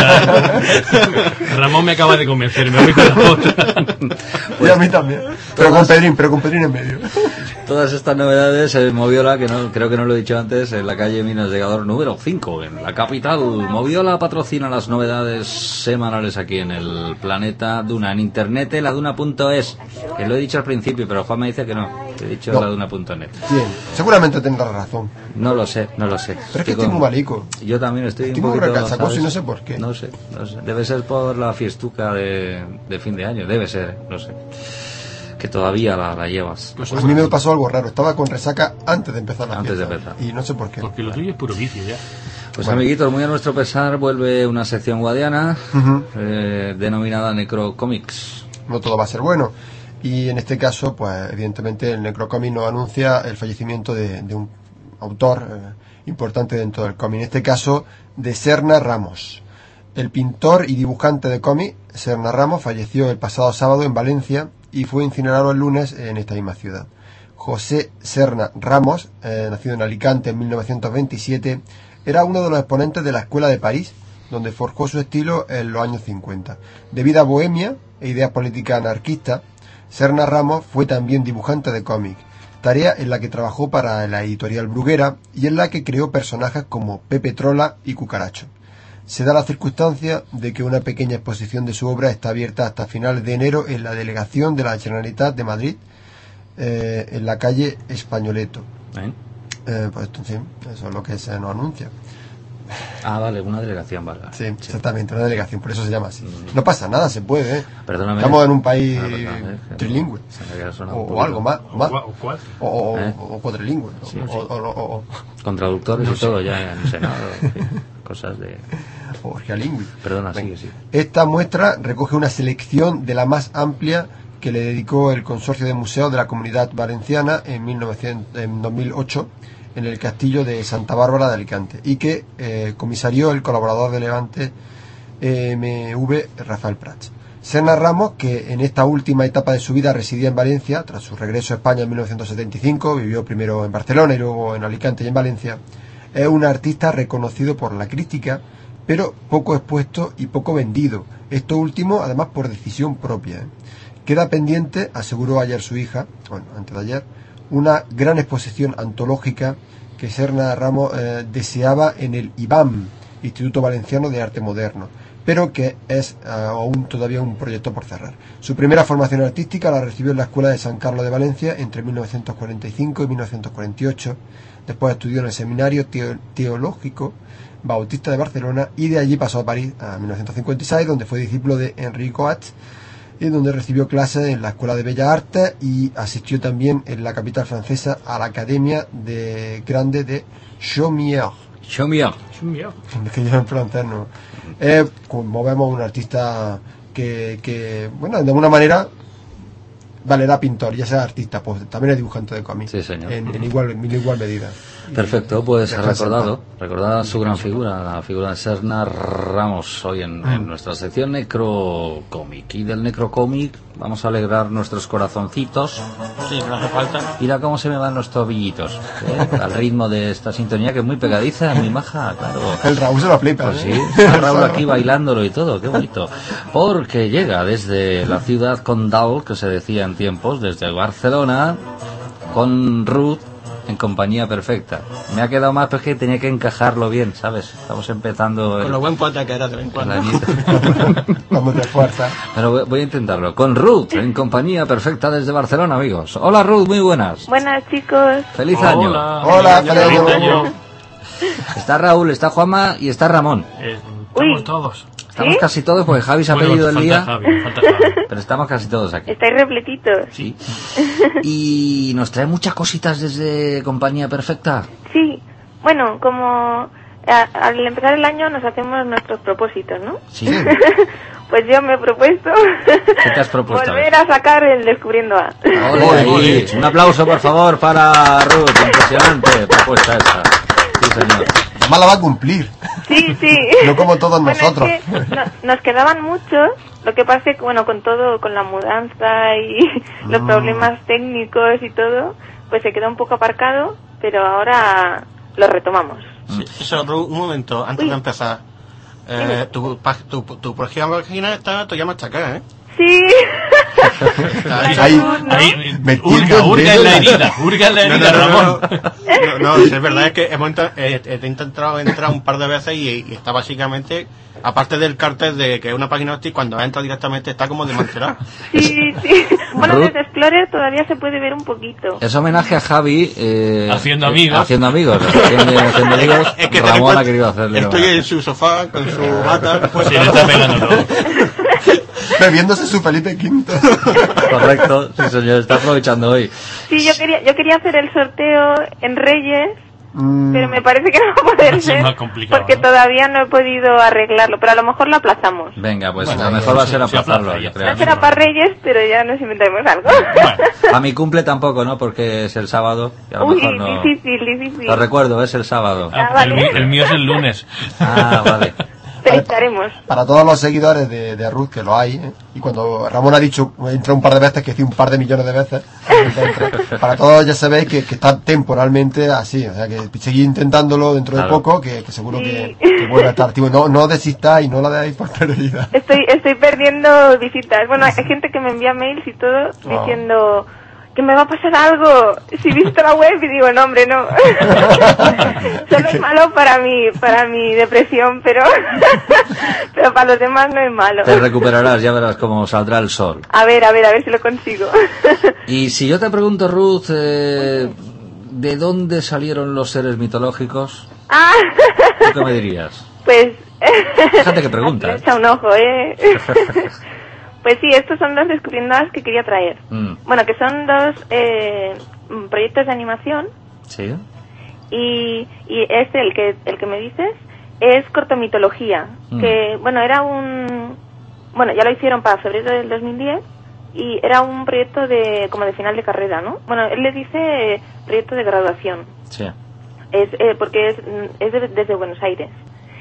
C: Ramón me acaba de convencer, me voy con la otra.
B: Y a mí también. Pero con Pedrín en medio.
A: Todas estas novedades en Moviola, que no, creo que no lo he dicho antes, en la calle Minas de Gador número 5, en la capital. Moviola patrocina las novedades semanales aquí en el planeta Duna, en internet, laduna.es, que lo he dicho al principio, pero Juan me dice que no, he dicho
B: No.
A: laduna.net.
B: Bien, seguramente tendrás razón.
A: No lo sé.
B: Pero es que estoy muy malico.
A: Yo también estoy
B: Estoy
A: un
B: muy
A: poquito,
B: recachacoso
A: ¿sabes?
B: y no sé por qué.
A: No sé. Debe ser por la fiestuca de fin de año, debe ser, no sé. Que todavía la llevas.
C: Pues
B: A mí me pasó algo raro. Estaba con resaca antes de empezar la
A: Antes de
B: fiesta.
A: empezar.
B: Y no sé por qué.
C: Porque lo tuyo es puro vicio ya.
A: Pues
B: Bueno.
A: amiguitos, muy a nuestro pesar vuelve una sección guadiana
B: Ujú.
A: denominada Necrocomics.
B: No todo va a ser bueno. Y en este caso, pues evidentemente el Necrocomic nos anuncia el fallecimiento de un autor importante dentro del cómic. En este caso, de Serna Ramos. El pintor y dibujante de cómic, Serna Ramos, falleció el pasado sábado en Valencia y fue incinerado el lunes en esta misma ciudad. José Serna Ramos, nacido en Alicante en 1927, era uno de los exponentes de la Escuela de París, donde forjó su estilo en los años 50. De vida bohemia e ideas políticas anarquistas, Serna Ramos fue también dibujante de cómic, tarea en la que trabajó para la editorial Bruguera y en la que creó personajes como Pepe Trola y Cucaracho. Se da la circunstancia de que una pequeña exposición de su obra está abierta hasta finales de enero en la delegación de la Generalitat de Madrid, en la calle Españoleto. Pues entonces, eso es lo que se nos anuncia.
A: Ah, vale, una delegación, vale.
B: Sí, exactamente, una delegación, por eso se llama así. No pasa nada, se puede, ¿eh?
A: Perdóname.
B: Estamos en un país
A: Ah, perdón,
B: trilingüe.
A: Se me había sonado un
B: O
A: poquito.
B: algo más.
C: ¿O cuál?
B: O cuadrilingüe. O
A: Con traductores y todo ya en Senado, en fin, cosas de...
B: orgialingüe.
A: Perdona, sigue.
B: Esta muestra recoge una selección de la más amplia que le dedicó el Consorcio de Museos de la Comunidad Valenciana en 2008 en el Castillo de Santa Bárbara de Alicante y que comisarió el colaborador de Levante MV Rafael Prats. Serna Ramos, que en esta última etapa de su vida residía en Valencia, tras su regreso a España en 1975, vivió primero en Barcelona y luego en Alicante y en Valencia, es un artista reconocido por la crítica, pero poco expuesto y poco vendido. Esto último, además, por decisión propia. Queda pendiente, aseguró ayer su hija, bueno, antes de ayer, una gran exposición antológica que Serna Ramos deseaba en el IBAM, Instituto Valenciano de Arte Moderno, pero que es aún todavía un proyecto por cerrar. Su primera formación artística la recibió en la Escuela de San Carlos de Valencia entre 1945 y 1948. Después estudió en el Seminario Teológico Bautista de Barcelona y de allí pasó a París a 1956, donde fue discípulo de Henri Coat y donde recibió clases en la Escuela de Bellas Artes y asistió también en la capital francesa a la Academia de Grande de Chaumière.
A: Chaumière.
B: Es que yo en francés no. Como vemos, un artista que, bueno, de alguna manera vale, era pintor, ya sea artista, pues también es dibujante de cómics.
A: Sí, señor.
B: En igual medida.
A: Perfecto, pues
B: Ya
A: recordada su gran figura, la figura de Serna Ramos, hoy en nuestra sección Necrocomic. Y del Necrocomic vamos a alegrar nuestros corazoncitos.
D: Sí, no hace falta.
A: Mira cómo se me van los tobillitos, al ritmo de esta sintonía que es muy pegadiza, muy maja, claro.
B: El Raúl se lo flipa.
A: Pues sí, está Raúl aquí bailándolo y todo, qué bonito. Porque llega desde la ciudad condal, que se decía en tiempos, desde Barcelona, con Ruth en compañía perfecta. Me ha quedado más porque tenía que encajarlo bien, ¿sabes? Estamos empezando...
D: Con lo buen poeta que era de vez en
A: el
D: cuando.
A: añito.
B: Cuando te esfuerzas.
A: Pero voy a intentarlo. Con Ruth en compañía perfecta desde Barcelona, amigos. Hola Ruth, muy buenas.
E: Buenas, chicos.
A: Feliz año.
B: Hola,
C: feliz
B: feliz
C: año.
A: Está Raúl, está Juanma y está Ramón.
C: Estamos
E: Uy.
C: todos.
A: Estamos
E: ¿Sí?
A: casi todos porque Javi se ha
C: Bueno,
A: pedido el
C: falta
A: día,
C: Javi, falta Javi.
A: pero estamos casi todos aquí.
E: Estáis repletitos.
A: Sí. Y nos trae muchas cositas desde Compañía Perfecta.
E: Sí. Bueno, como al empezar el año nos hacemos nuestros propósitos, ¿no?
A: Sí.
E: Pues yo me he propuesto
A: ¿Qué te has propuesto?
E: volver a sacar el Descubriendo A.
A: Ole, ahí. Un aplauso, por favor, para Ruth. Impresionante propuesta esta. Sí, señor.
B: además la va a cumplir.
E: Sí, sí.
B: No como todos nosotros.
E: Es que nos quedaban muchos, lo que pasa es que, bueno, con todo, con la mudanza y los problemas técnicos y todo, pues se quedó un poco aparcado, pero ahora lo retomamos.
D: Sí, eso, Ru, un momento, antes de empezar. Tu página está todavía machacada, ¿eh?
E: Sí.
B: Ahí,
C: hurga en la herida, Ramón.
D: No, es verdad, es que he intentado entrar un par de veces y está básicamente, aparte del cartel de que es una página hostil, cuando entra directamente está como desmantelado.
E: Sí. Bueno, desde Explorer todavía se puede ver un poquito.
A: Es homenaje a Javi.
C: Haciendo amigos.
A: Haciendo amigos.
D: Es que
A: Ramón ha querido hacerle.
D: Estoy en su sofá con su bata.
C: Pues sí, le está pegando todo.
B: bebiéndose su Felipe V.
A: Correcto, sí señor, está aprovechando hoy.
E: Sí, yo quería hacer el sorteo en Reyes, pero me parece que no va a poder ser,
C: más complicado,
E: porque
C: ¿no?
E: todavía no he podido arreglarlo, pero a lo mejor lo aplazamos.
A: Venga, pues
C: Bueno,
A: lo mejor va a ser
C: sí,
A: aplazarlo,
C: aplaza,
A: yo
C: ya.
A: creo.
E: No será para Reyes, pero ya nos inventaremos algo.
A: A mi cumple tampoco, ¿no? Porque es el sábado. Y a lo
E: Uy,
A: mejor no...
E: difícil.
A: Lo recuerdo, es el sábado.
E: Ah, vale.
C: El mío es el lunes.
A: Ah, vale.
E: Pero estaremos.
B: Para todos los seguidores de Ruth, que lo hay, ¿eh? Y cuando Ramón ha dicho, entra un par de veces, que decía un par de millones de veces, para todos ya sabéis que está temporalmente así, o sea que seguid intentándolo dentro de
A: Claro.
B: poco, que seguro
E: Sí.
B: que vuelve a estar activo. No desistáis, no la deis por perdida.
E: Estoy perdiendo visitas. Bueno, hay gente que me envía mails y todo diciendo que me va a pasar algo si visito la web, y digo, no, hombre, no. Solo es malo para mi depresión, pero para los demás no es malo.
A: Te recuperarás, ya verás cómo saldrá el sol.
E: A ver si lo consigo.
A: Y si yo te pregunto, Ruth, ¿de dónde salieron los seres mitológicos?
E: Ah,
A: ¿Tú qué me dirías?
E: pues...
A: Fíjate que pregunta,
E: Le
A: ¿eh?
E: echa un ojo, Pues sí, estos son los descubriendas que quería traer. Bueno, que son dos proyectos de animación,
A: Sí.
E: y este, el que me dices, es cortomitología, que, bueno, era bueno, ya lo hicieron para febrero del 2010, y era un proyecto como de final de carrera, ¿no? Bueno, él le dice proyecto de graduación,
A: Sí.
E: porque es desde Buenos Aires.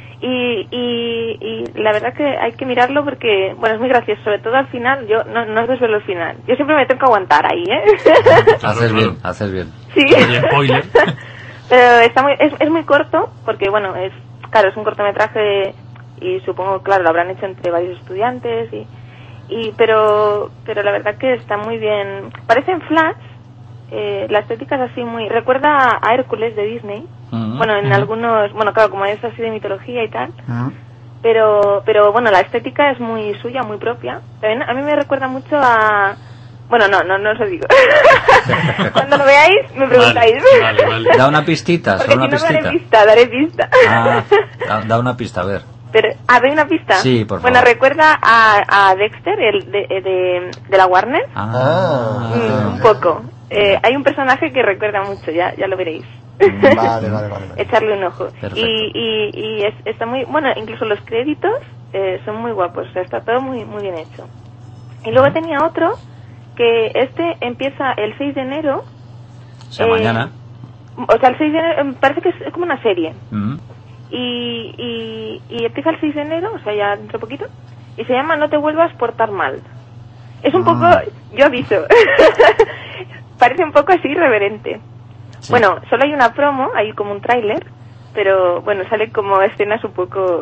E: Y la verdad que hay que mirarlo porque, bueno, es muy gracioso, sobre todo al final. Yo no os desvelo el final, yo siempre me tengo que aguantar ahí,
A: Claro. Haces bien.
E: Sí.
C: Oye, spoiler.
E: Pero es muy corto, porque bueno, es un cortometraje, y supongo, claro, lo habrán hecho entre varios estudiantes, pero la verdad que está muy bien. Parecen Flash, la estética es así muy... Recuerda a Hércules de Disney. Bueno, en algunos... Bueno, claro, como es así de mitología y tal. Pero bueno, la estética es muy suya, muy propia. También a mí me recuerda mucho a... Bueno, no os lo digo. Cuando lo veáis, me preguntáis.
C: Vale.
A: Da una pistita,
E: Porque
A: solo una
E: si no,
A: pistita.
E: daré pista.
A: Ah, da una pista, a ver.
E: Pero, ¿doy una pista?
A: Sí, por favor.
E: Bueno, recuerda a Dexter, el de la Warner. Un poco. Hay un personaje que recuerda mucho, ya lo veréis.
B: Vale.
E: Echarle un ojo.
A: Perfecto.
E: Y está muy... Bueno, incluso los créditos son muy guapos, o sea, está todo muy, muy bien hecho. Y luego tenía otro, que empieza el 6 de enero.
A: O sea, mañana.
E: O sea, el 6 de enero parece que es como una serie.
A: Mm.
E: Y empieza el 6 de enero, o sea, ya dentro de poquito, y se llama No te vuelvas a portar mal. Es un poco, yo aviso, parece un poco así irreverente.
A: Sí.
E: Bueno, solo hay una promo, hay como un tráiler, pero bueno, sale como escenas un poco...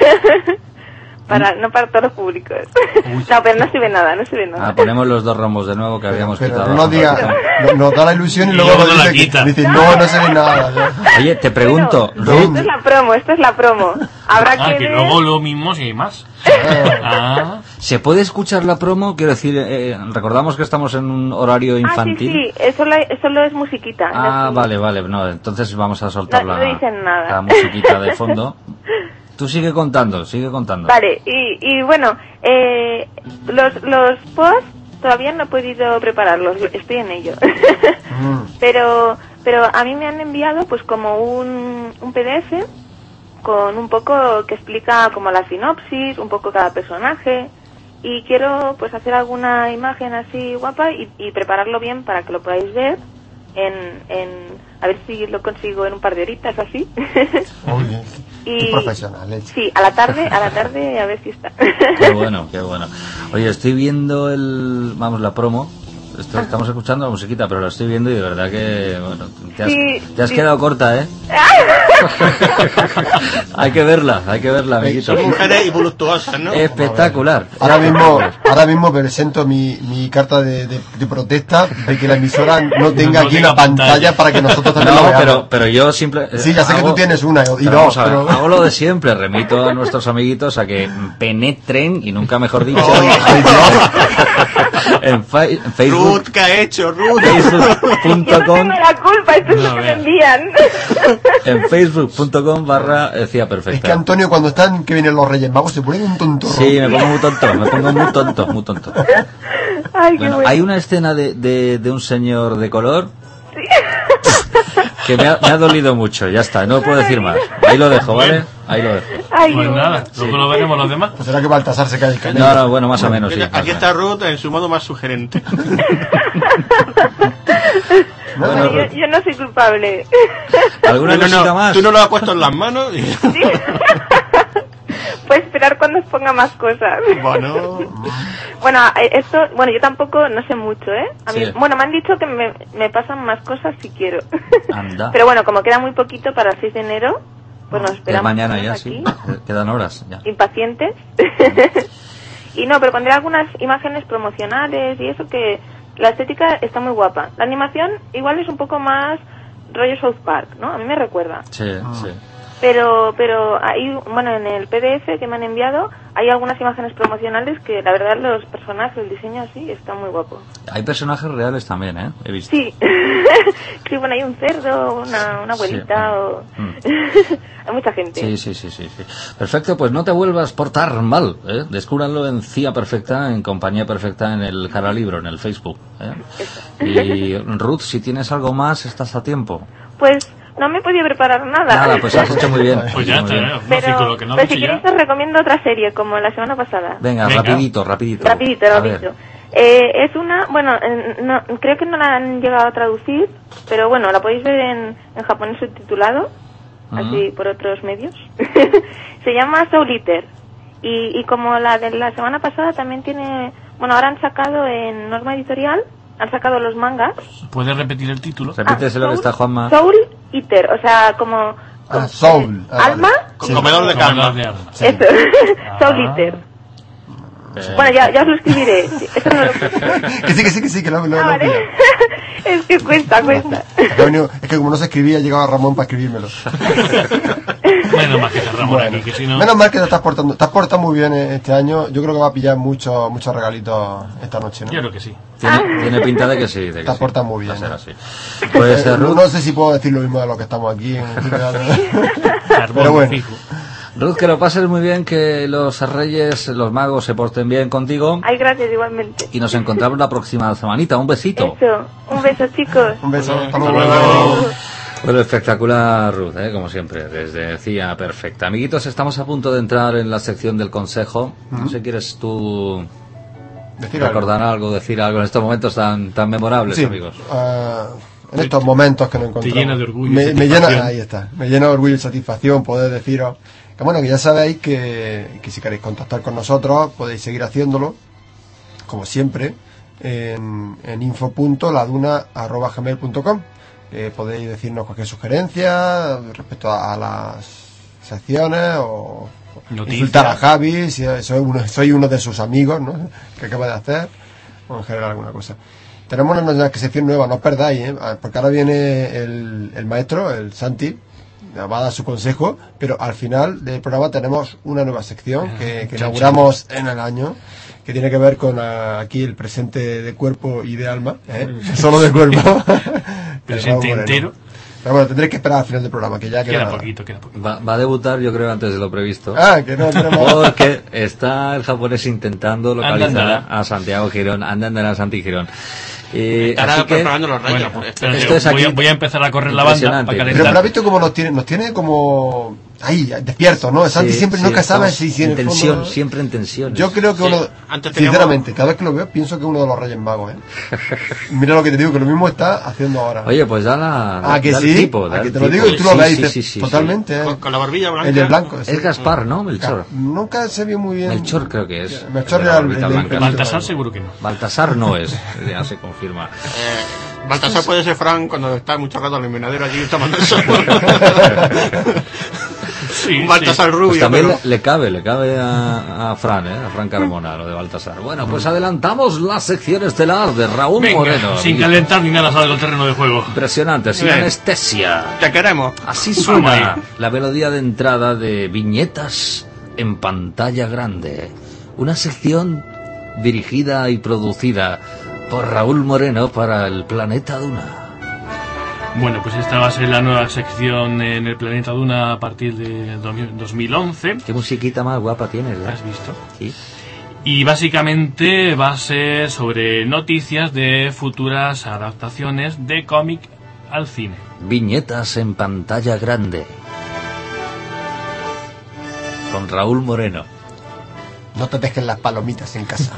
E: no para todos los públicos. No, pero no se ve nada.
A: Ah, ponemos los dos rombos de nuevo que habíamos
B: Pero
A: quitado.
B: no diga, nos da la ilusión y
C: Y
B: luego
C: luego
B: nos
C: no la
B: dice,
C: quita.
B: dice no se ve nada.
A: Oye, te pregunto,
E: Bueno,
A: Ruth,
E: esto es la promo. Habrá que
C: Que
E: ver...
C: luego lo mismo si hay más.
A: ¿se puede escuchar la promo? Quiero decir, recordamos que estamos en un horario infantil.
E: Sí, solo es musiquita.
A: Ah, vale, no, entonces vamos a soltar
E: No dicen nada.
A: la musiquita de fondo. Tú sigue contando.
E: Vale, y bueno, los posts todavía no he podido prepararlos, estoy en ello. pero a mí me han enviado pues como un PDF con un poco que explica como la sinopsis, un poco cada personaje, y quiero pues hacer alguna imagen así guapa y prepararlo bien para que lo podáis ver a ver si lo consigo en un par de horitas así.
B: Muy bien.
E: Y
B: profesional,
E: sí, a la tarde a ver si está.
A: Qué bueno, qué bueno. Oye, estoy viendo la promo. Estamos escuchando la musiquita, pero la estoy viendo y de verdad que, bueno, te has quedado corta, ¿eh? Hay que verla, amiguito.
D: Son mujeres y voluptuosas, ¿no?
A: Espectacular.
B: Ahora mismo presento mi carta de protesta de que la emisora no tenga aquí una pantalla para que nosotros también lo veamos.
A: Pero yo simple...
B: Sí, ya sé que tú tienes una y
A: pero
B: dos,
A: pero... Hago lo de siempre, remito a nuestros amiguitos a que penetren, y nunca mejor dicho, en Facebook.
D: Ruth, ¿qué ha hecho, Ruth?
E: Yo no tengo la culpa, esto es lo que me envían.
A: En facebook.com /Cia Perfecta.
B: Es que Antonio, cuando están que vienen los Reyes Magos, se pone un tonto.
A: Sí, me pongo muy tonto.
E: Ay, qué bueno.
A: Hay una escena de un señor de color que me ha dolido mucho, ya está, no puedo decir más. Ahí lo dejo, ¿vale? Ahí lo dejo.
E: Ay,
C: Pues nada, luego lo veremos los demás.
B: Pues será que Baltasar se cae el canal.
A: No, bueno, más o menos, sí.
D: Aquí está Ruth en su modo más sugerente.
E: Bueno, yo no soy culpable.
A: ¿Alguna cosita más?
D: Tú no lo has puesto en las manos. Y...
E: Sí. Pues esperar cuando os ponga más cosas.
D: Bueno,
E: esto, yo tampoco no sé mucho, ¿eh? A mí,
A: Sí.
E: me han dicho que me pasan más cosas si quiero.
A: Anda.
E: Pero bueno, como queda muy poquito para el 6 de enero, pues nos
A: Es
E: esperamos.
A: mañana ya,
E: aquí,
A: sí. Quedan horas ya.
E: impacientes. Y no, pero pondré algunas imágenes promocionales y eso, que la estética está muy guapa. La animación igual es un poco más rollo South Park, ¿no? A mí me recuerda.
A: Sí.
E: Pero ahí, en el PDF que me han enviado hay algunas imágenes promocionales que la verdad los personajes, el diseño así está muy guapo.
A: Hay personajes reales también, ¿eh? He visto.
E: Sí. Sí, hay un cerdo, una abuelita,
A: Sí.
E: hay mucha gente.
A: Sí. Perfecto, pues no te vuelvas a portar mal, ¿eh? Descúbranlo en Cia Perfecta, en Compañía Perfecta, en el Caralibro, en el Facebook, ¿eh? Y Ruth, si tienes algo más, estás a tiempo.
E: Pues no me he podido preparar nada.
A: Nada, pues has hecho muy bien.
C: Pues ya está, lógico,
E: Pero
C: lo que no
E: si
C: has dicho
E: queréis
C: ya.
E: os recomiendo otra serie, como la semana pasada.
A: Venga, rapidito.
E: Rapidito.
A: A ver.
E: Es una, creo que no la han llegado a traducir, pero la podéis ver en japonés subtitulado, así por otros medios. Se llama Soul Eater. Y como la de la semana pasada también tiene, ahora han sacado en Norma Editorial, han sacado los mangas.
C: ¿Puedes repetir el título?
A: Repíteselo que está Juanma.
E: Soul Eater, o sea, como
B: Soul.
E: alma.
B: Sí.
D: comedor de calma.
C: Sí.
E: Eso, Soul Eater. Ya os lo escribiré. Eso no lo...
B: Que sí, que lo
E: vale.
B: pillo.
E: Es que cuesta.
B: Es que como no se escribía, llegaba Ramón para escribírmelo.
C: Menos mal que cerramos aquí, que si no...
B: Menos mal que te estás portando muy bien este año. Yo creo que va a pillar muchos regalitos esta noche, ¿no?
C: Yo creo que sí.
A: Tiene pinta de que sí.
B: Te has portado muy bien.
A: Va a ser así. Pues Ruth,
B: no sé si puedo decir lo mismo de lo que estamos aquí.
C: Carbón
B: Pero bueno.
C: fijo.
A: Ruth, que lo pases muy bien, que los reyes, los magos se porten bien contigo.
E: Ay, gracias, igualmente.
A: Y nos encontramos la próxima semanita. Un besito.
E: Eso, un beso, chicos.
B: Un beso. Hasta
C: Hasta
B: luego.
C: luego.
A: Bueno, espectacular, Ruth, como siempre, desde Cia Perfecta. Amiguitos, estamos a punto de entrar en la sección del consejo. No sé, ¿quieres tú
B: Decir algo.
A: recordar algo, decir algo en estos momentos tan memorables,
B: Sí,
A: amigos?
B: en estos momentos que nos encontramos.
C: llena de orgullo y
B: me
C: satisfacción.
B: llena, ahí está. Me llena de orgullo y satisfacción poder deciros que ya sabéis que si queréis contactar con nosotros podéis seguir haciéndolo, como siempre, en info.laduna@gmail.com. Podéis decirnos cualquier sugerencia respecto a las secciones o
C: Noticias.
B: insultar a Javi si soy uno de sus amigos, ¿no? Que acaba de hacer, o en general alguna cosa. Tenemos una sección nueva, no os perdáis, porque ahora viene el maestro, el Santi, va a dar su consejo, pero al final del programa tenemos una nueva sección que inauguramos en el año, que tiene que ver con aquí el presente de cuerpo y de alma, solo de cuerpo.
C: Presente entero.
B: Pero bueno, tendréis que esperar al final del programa, que ya queda nada.
C: Queda poquito.
A: Va a debutar, yo creo, antes de lo previsto.
B: Que no tenemos...
A: Porque está el japonés intentando localizar
C: Andandará.
A: a Santiago Girón, a Santi Girón.
D: Estará
A: Así que,
D: preparando los reyes.
C: Bueno,
A: esto es aquí
C: voy a empezar a correr la banda
A: impresionante.
C: para
B: Pero
C: calentar.
B: has visto cómo nos tiene como ahí, despierto, ¿no? Santi siempre nunca sabe si en el
A: tensión,
B: fondo...
A: siempre en tensión.
B: Yo creo que sinceramente, cada vez que lo veo, pienso que es uno de los Reyes Magos, Mira lo que te digo, que lo mismo está haciendo ahora.
A: Oye, pues da
B: que
A: el
B: sí,
A: tipo,
B: que te lo digo y tú lo ves,
A: sí,
B: totalmente.
D: Con la barbilla blanca.
B: El de blanco.
A: Es Gaspar, ¿no? Melchor.
B: Nunca se vio muy bien.
A: Melchor creo que es.
B: Melchor era el
A: blanca.
C: Baltasar seguro que no.
A: Baltasar no es, ya se confirma.
D: Baltasar puede ser Fran cuando está mucho rato en el invernadero allí tomando el sol.
C: Sí,
D: un Baltasar rubio.
A: Pues también
D: pero...
A: le cabe a Fran, a Fran Carmona, lo de Baltasar. Bueno, pues adelantamos la sección estelar de Raúl
C: Venga,
A: Moreno.
C: sin calentar ni nada, salgo al terreno de juego.
A: Impresionante, sin
D: Bien.
A: anestesia.
D: Te queremos.
A: Así
C: Vamos
A: suena
C: ahí.
A: la melodía de entrada de Viñetas en pantalla grande. Una sección dirigida y producida por Raúl Moreno para el Planeta Duna.
C: Bueno, pues esta va a ser la nueva sección en el Planeta Duna a partir de 2011.
A: Qué musiquita más guapa tienes, ¿verdad?
C: ¿Has visto?
A: Sí.
C: Y básicamente va a ser sobre noticias de futuras adaptaciones de cómic al cine.
A: Viñetas en pantalla grande. Con Raúl Moreno.
B: No te dejes las palomitas en casa.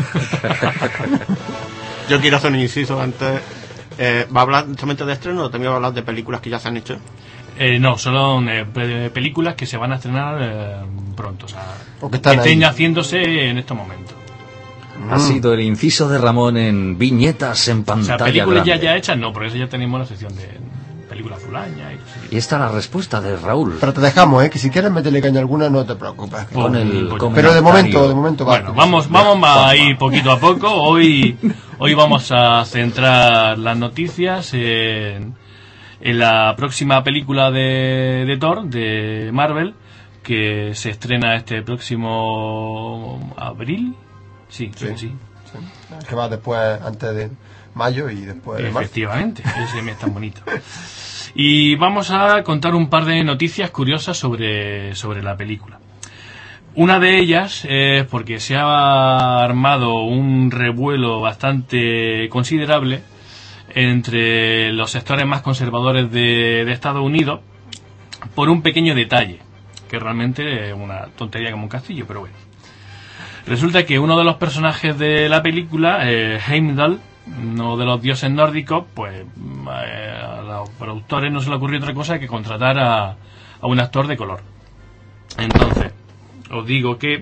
D: Yo quiero hacer un inciso antes. ¿Va a hablar solamente de estreno o también va a hablar de películas que ya se han hecho?
C: No, son películas que se van a estrenar pronto, o sea,
B: O que están
C: estén
B: ahí.
C: haciéndose en estos momentos.
A: Ha sido el inciso de Ramón en Viñetas en
C: O
A: pantalla
C: sea, películas
A: grande.
C: ya hechas, no, por eso ya tenemos la sección de películas fulaña y cosas así.
A: Y esta es la respuesta de Raúl.
B: Pero te dejamos, que si quieres meterle caña alguna, no te preocupes.
A: Con el
C: Pero
A: comentario.
B: Pero de momento va.
C: Bueno, vamos a ir poquito a poco. Hoy vamos a centrar las noticias en la próxima película de Thor, de Marvel, que se estrena este próximo abril. Sí.
B: Que va después, antes de mayo y después de marzo.
C: Efectivamente, ese mes tan bonito. Y vamos a contar un par de noticias curiosas sobre la película. Una de ellas es porque se ha armado un revuelo bastante considerable entre los sectores más conservadores de Estados Unidos por un pequeño detalle, que realmente es una tontería como un castillo, pero bueno. Resulta que uno de los personajes de la película, Heimdall, uno de los dioses nórdicos, pues a los productores no se le ocurrió otra cosa que contratar a un actor de color. Entonces, os digo que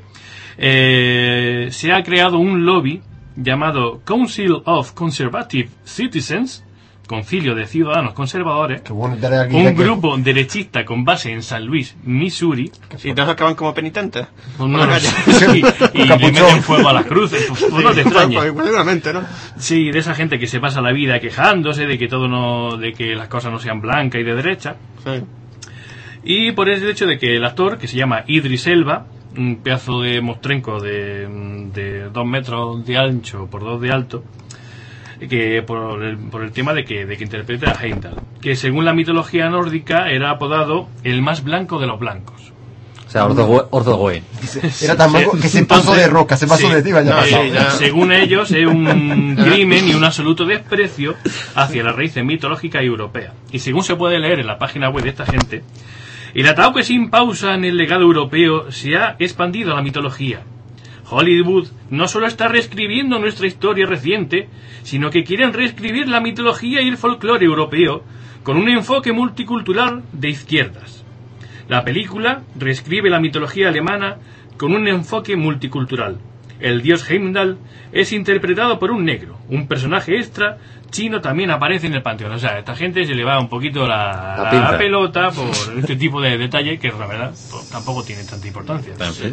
C: se ha creado un lobby llamado Council of Conservative Citizens, Concilio de Ciudadanos Conservadores,
B: Qué bueno tener aquí
C: un grupo derechista con base en San Luis, Missouri.
D: ¿Y de esos que van como penitentes?
C: Pues no lo sé. y le meten fuego a las cruces, pues no te extrañes.
D: Seguramente, ¿no?
C: Sí, de esa gente que se pasa la vida quejándose de que de que las cosas no sean blancas y de derecha.
D: Sí.
C: Y por el hecho de que el actor, que se llama Idris Elba, un pedazo de mostrenco de 2 metros de ancho por 2 de alto, que por el tema de que interpreta a Heimdall, que según la mitología nórdica era apodado el más blanco de los blancos.
A: O sea, Ordogoen.
B: Era tan blanco que se pasó de roca, se pasó de tiba, ya pasó.
C: Según ellos es un crimen y un absoluto desprecio hacia las raíces mitológicas y europeas. Y según se puede leer en la página web de esta gente, el ataque sin pausa en el legado europeo se ha expandido a la mitología. Hollywood no solo está reescribiendo nuestra historia reciente, sino que quieren reescribir la mitología y el folclore europeo con un enfoque multicultural de izquierdas. La película reescribe la mitología alemana con un enfoque multicultural. El dios Heimdall es interpretado por un negro, un personaje extra chino también aparece en el panteón. O sea, a esta gente se le va un poquito la pelota por este tipo de detalle que la verdad pues, tampoco tiene tanta importancia.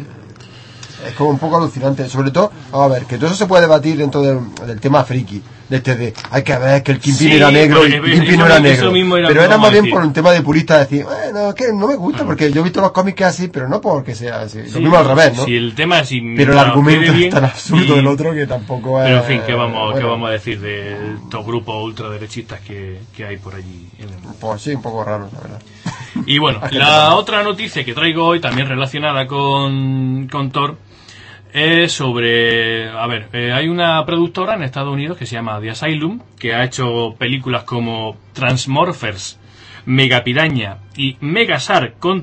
B: Es como un poco alucinante, sobre todo, vamos a ver, que todo eso se puede debatir dentro del tema friki, hay que ver que el Kingpin era negro y Kingpin no era negro, pero era más bien por un tema de purista, decir, bueno, es que no me gusta porque yo he visto los cómics así, pero no porque sea así, lo mismo al revés, ¿no?
C: Sí, el tema es
B: pero el argumento es tan absurdo del otro que tampoco es...
C: Pero en fin, ¿qué vamos a decir de estos grupos ultraderechistas que hay por allí?
B: Pues sí, un poco raro, la verdad.
C: Y bueno, la otra noticia que traigo hoy, también relacionada con Thor, es sobre... hay una productora en Estados Unidos que se llama The Asylum, que ha hecho películas como Transmorphers, Megapiraña y Megashark contra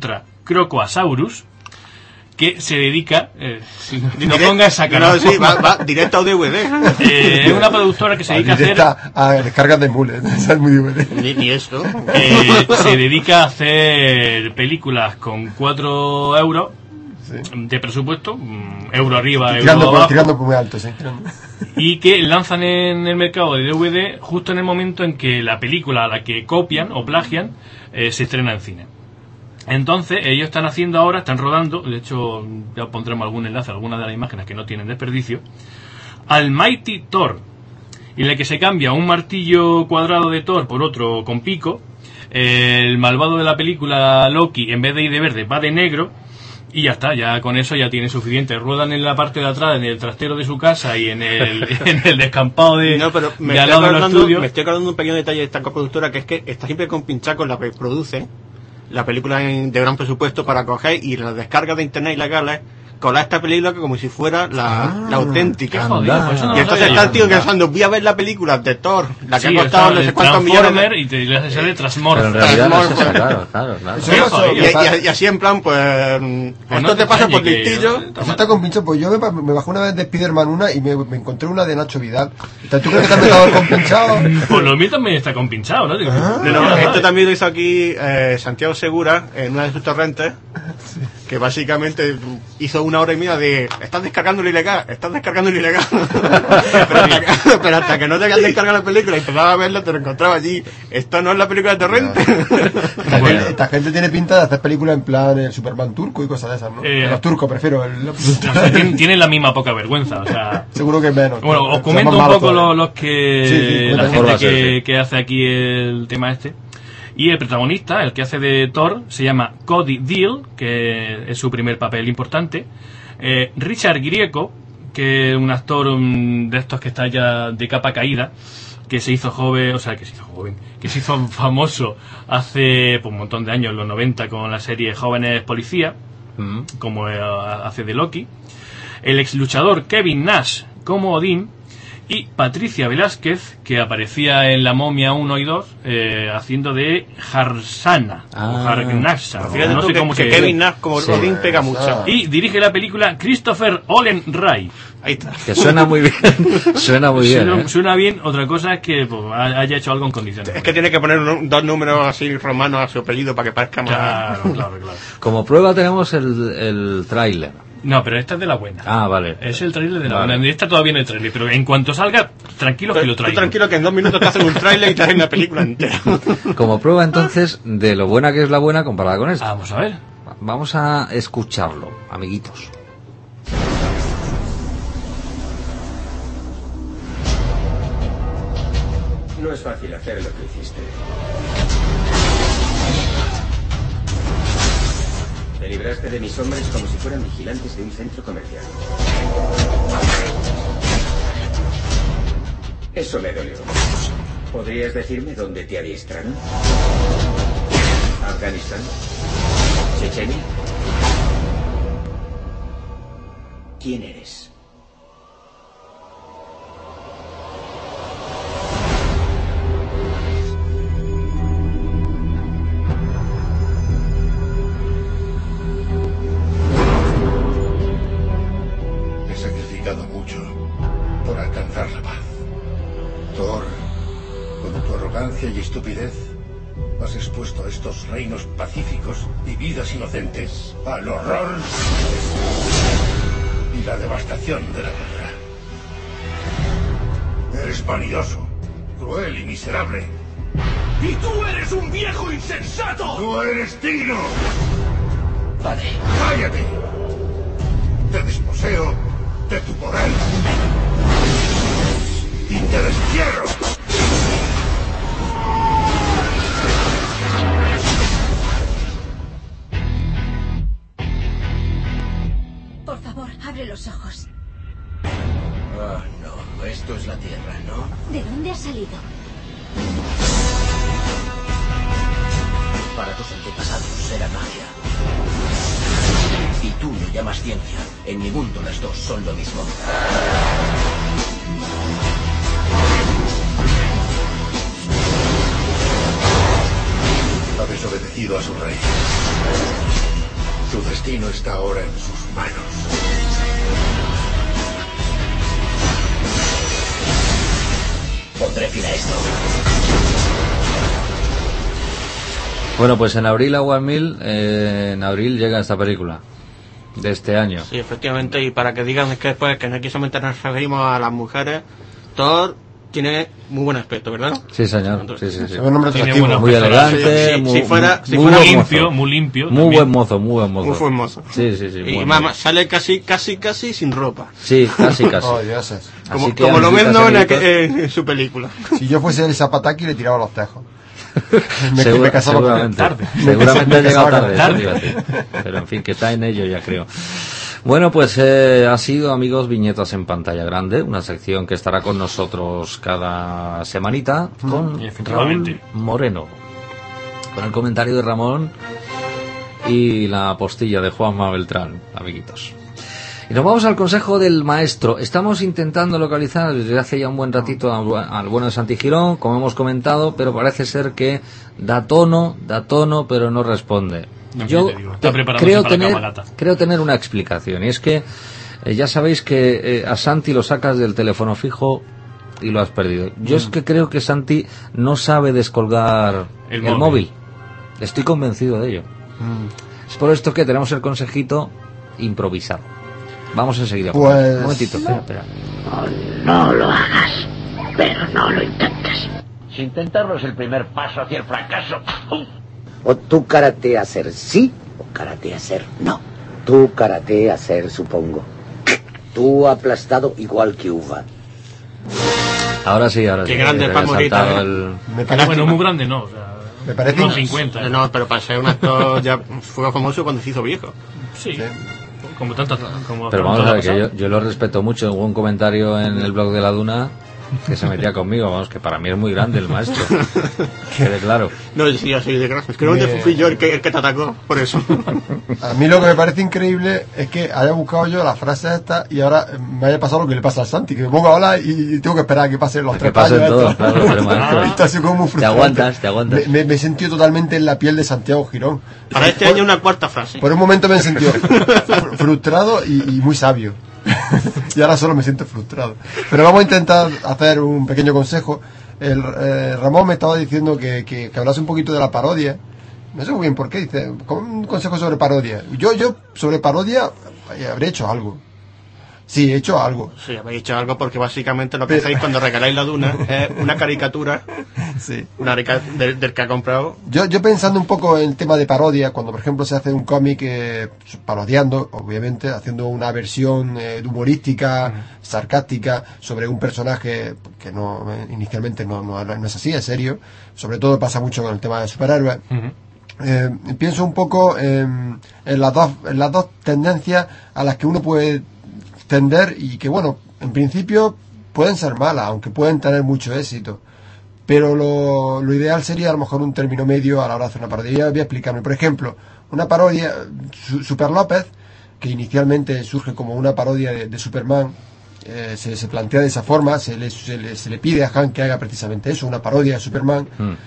C: Crocoasaurus, que se dedica... no pongas esa cara.
D: No, sí, va directo a DVD.
C: Es una productora que se dedica
B: a descargas de mules. Esa es muy divertido.
D: Ni esto.
C: Se dedica a hacer películas con 4 euros de presupuesto, euro arriba, euro abajo,
B: tirando muy alto, sí.
C: y que lanzan en el mercado de DVD justo en el momento en que la película a la que copian o plagian se estrena en cine. Entonces ellos están rodando, de hecho ya pondremos algún enlace a algunas de las imágenes que no tienen desperdicio, al Mighty Thor, en la que se cambia un martillo cuadrado de Thor por otro con pico. El malvado de la película, Loki, en vez de ir de verde va de negro. Y ya está, ya con eso ya tiene suficiente. Ruedan en la parte de atrás, en el trastero de su casa y en el descampado de al lado de los estudios.
D: Me estoy acordando de un pequeño detalle de esta coproductora, que es que está siempre con pinchar con la que produce la película de gran presupuesto para coger y las descargas de internet ilegales, colar esta película como si fuera la auténtica.
C: Jodido, pues
D: y entonces está el tío pensando, voy a ver la película de Thor, la que ha costado no sé cuántos millones
C: y te le sale Transmorph.
A: Pero en realidad es esa, claro.
D: Y así en plan, pues esto te pasa por listillo.
B: Eso está con pincho, pues yo me bajé una vez de Spider-Man una y me encontré una de Nacho Vidal. ¿Tú crees que te has metido con pinchado?
C: Pues lo mío también está con pinchado, ¿no?
D: Esto también lo hizo aquí Santiago Segura en una de sus torrentes, que básicamente hizo 1 hora y media de estás descargando lo ilegal. pero hasta que no te habías descargado la película y empezaba a verla, te lo encontraba allí. Esto no es la película de torrente.
B: Esta gente tiene pinta de hacer películas en plan el Superman turco y cosas de esas, ¿no? Los turcos prefiero.
C: Tienen la misma poca vergüenza, o sea.
B: Seguro que es menos.
C: Bueno, os comento un poco los que la gente que hace aquí el tema este. Y el protagonista, el que hace de Thor, se llama Cody Deal, que es su primer papel importante. Richard Grieco, que es un actor de estos que está ya de capa caída, que se hizo joven, famoso hace un montón de años, en los 90, con la serie Jóvenes Policía, como hace de Loki. El ex luchador Kevin Nash como Odín. Y Patricia Velázquez, que aparecía en La Momia 1 y 2, haciendo de Harsana. Hargnasha.
D: Fíjate no sé cómo que Kevin Nash como Odín pega mucho.
C: Y dirige la película Christopher Olen Ray.
D: Ahí está.
A: Que suena muy bien.
C: Suena bien. Otra cosa es que haya hecho algo en condiciones.
D: Es que tiene que poner 2 números así romanos a su apellido para que parezca más.
C: Claro.
A: Como prueba tenemos el tráiler.
C: No, pero esta es de la buena.
A: Ah, vale.
C: Es el tráiler de la buena. Esta todavía no hay tráiler, pero en cuanto salga, tranquilo que lo traigo.
D: Tú tranquilo que en 2 minutos te hacen un tráiler y te hacen una película entera.
A: Como prueba entonces de lo buena que es la buena comparada con esta.
C: Vamos a ver.
A: Vamos a escucharlo, amiguitos.
F: No es fácil hacer lo que hiciste. Te libraste de mis hombres como si fueran vigilantes de un centro comercial. Eso me dolió. ¿Podrías decirme dónde te adiestraron? ¿Afganistán? ¿Chechenia? ¿Quién eres?
G: Mucho por alcanzar la paz. Thor, con tu arrogancia y estupidez, has expuesto a estos reinos pacíficos y vidas inocentes al horror y la devastación de la guerra. Eres vanidoso, cruel y miserable. ¡Y tú eres un viejo insensato! ¡Tú eres digno!
F: Vale.
G: ¡Cállate! Te desposeo de tu poder y te destierro.
H: Por favor, abre los ojos.
F: Ah, no, esto es la Tierra, ¿no?
H: ¿De dónde has salido?
F: Para tus antepasados era magia. Y tú lo llamas ciencia. En mi mundo las dos son lo mismo.
G: Ha desobedecido a su rey. Su destino está ahora en sus manos.
F: Pondré fin a esto.
A: Bueno, pues en abril a One Mill, en abril llega esta película de este año.
D: Sí, efectivamente, y para que digan que después que no aquí solamente nos referimos a las mujeres, Thor tiene muy buen aspecto, ¿verdad?
A: Sí, señor. Sí.
B: Es un hombre
C: Tiene
B: atractivo.
C: buena
A: Muy elegante,
D: Sí,
A: muy,
D: si fuera
A: muy
D: muy
A: buen
C: limpio,
A: mozo.
C: muy limpio.
A: Muy
C: también.
A: buen mozo, muy buen mozo.
D: Muy buen mozo.
A: Sí.
D: Y
A: buen
D: mamá,
A: mozo.
D: sale casi sin ropa.
A: Sí, casi.
B: Oh, dioses.
D: Como,
A: Así que,
D: como lo ven
A: amiguitas,
D: en,
A: amiguitos,
D: en su película.
B: Si yo fuese el Zapataki le tiraba los tejos.
A: Segura-
B: me casaba con él.
A: seguramente,
C: Tarde.
A: seguramente ha llegado
B: casaba con
A: tarde,
C: él.
A: eso te iba a decir. Pero en fin, que está en ello ya creo. Bueno, pues ha sido, amigos, Viñetas en Pantalla Grande, una sección que estará con nosotros cada semanita con
C: Y efectivamente.
A: Raúl Moreno, con el comentario de Ramón y la postilla de Juanma Beltrán, amiguitos. Y nos vamos al consejo del maestro. Estamos intentando localizar desde hace ya un buen ratito al bueno de Santi Girón, como hemos comentado, pero parece ser que da tono, pero no responde.
C: No,
A: Yo
C: ya te digo, está preparándose para la cabalgata.
A: creo tener una explicación, y es que ya sabéis que a Santi lo sacas del teléfono fijo y lo has perdido. Yo es que creo que Santi no sabe descolgar
C: El
A: el
C: móvil.
A: móvil. Estoy convencido de ello. Es por esto que tenemos el consejito improvisado. Vamos enseguida.
B: Pues-
A: Un momentito, espera.
F: No lo hagas, pero no lo intentes. Si intentarlo es el primer paso hacia el fracaso.
I: O tú karate hacer sí, o karate hacer no. Tú karate hacer, supongo. Tú aplastado igual que uva.
A: Ahora sí.
D: Qué grande
A: Te
D: Paz
A: había
D: Morita,
A: saltado
D: ¿eh?
A: el-
B: Me parece,
C: Bueno, muy grande no. O sea,
B: Me parece
C: unos
B: in-
C: 50.
D: No, pero para ser un actor ya fue famoso cuando se hizo viejo.
C: Sí.
B: Sí.
C: Como tantas. Como
A: Pero vamos
C: tanto
A: a
C: ha
A: ver, que
C: pasado.
A: yo lo respeto mucho. Hubo un comentario en el blog de la Duna que se metía conmigo. Vamos, que para mí es muy grande el maestro. Quede claro.
D: No, sí, yo soy de gracias. Creo que fui yo el que te atacó, por eso.
B: A mí lo que me parece increíble es que haya buscado yo la frase esta y ahora me haya pasado lo que le pasa al Santi, que me pongo a hablar y tengo que esperar a que pasen los
A: Que
B: tres
A: pasen
B: paños
A: todos,
B: estos.
A: claro, pero maestro.
B: Esto ha sido como muy
A: Te
B: frustrante.
A: aguantas.
B: Me he sentido totalmente en la piel de Santiago Girón.
D: Para este año una cuarta frase.
B: Por un momento me he sentido frustrado y muy sabio. Y ahora solo me siento frustrado. Pero vamos a intentar hacer un pequeño consejo. Ramón me estaba diciendo que hablase un poquito de la parodia. No sé muy bien por qué. Dice, un consejo sobre parodia. Yo sobre parodia habré hecho algo. Sí, he hecho algo.
D: Sí, habéis hecho algo porque básicamente lo que hacéis cuando regaláis la Duna es una caricatura
B: Sí.
D: del que ha comprado.
B: Yo pensando un poco en el tema de parodia, cuando por ejemplo se hace un cómic parodiando, obviamente, haciendo una versión humorística, sarcástica, sobre un personaje que no inicialmente no es así, es serio. Sobre todo pasa mucho con el tema de superhéroes. Pienso un poco en las dos tendencias a las que uno puede tender y que, bueno, en principio pueden ser malas, aunque pueden tener mucho éxito. Pero lo ideal sería a lo mejor un término medio a la hora de hacer una parodia. Voy a explicarme. Por ejemplo, una parodia, Super López, que inicialmente surge como una parodia de Superman, se plantea de esa forma, se le pide a Han que haga precisamente eso, una parodia de Superman.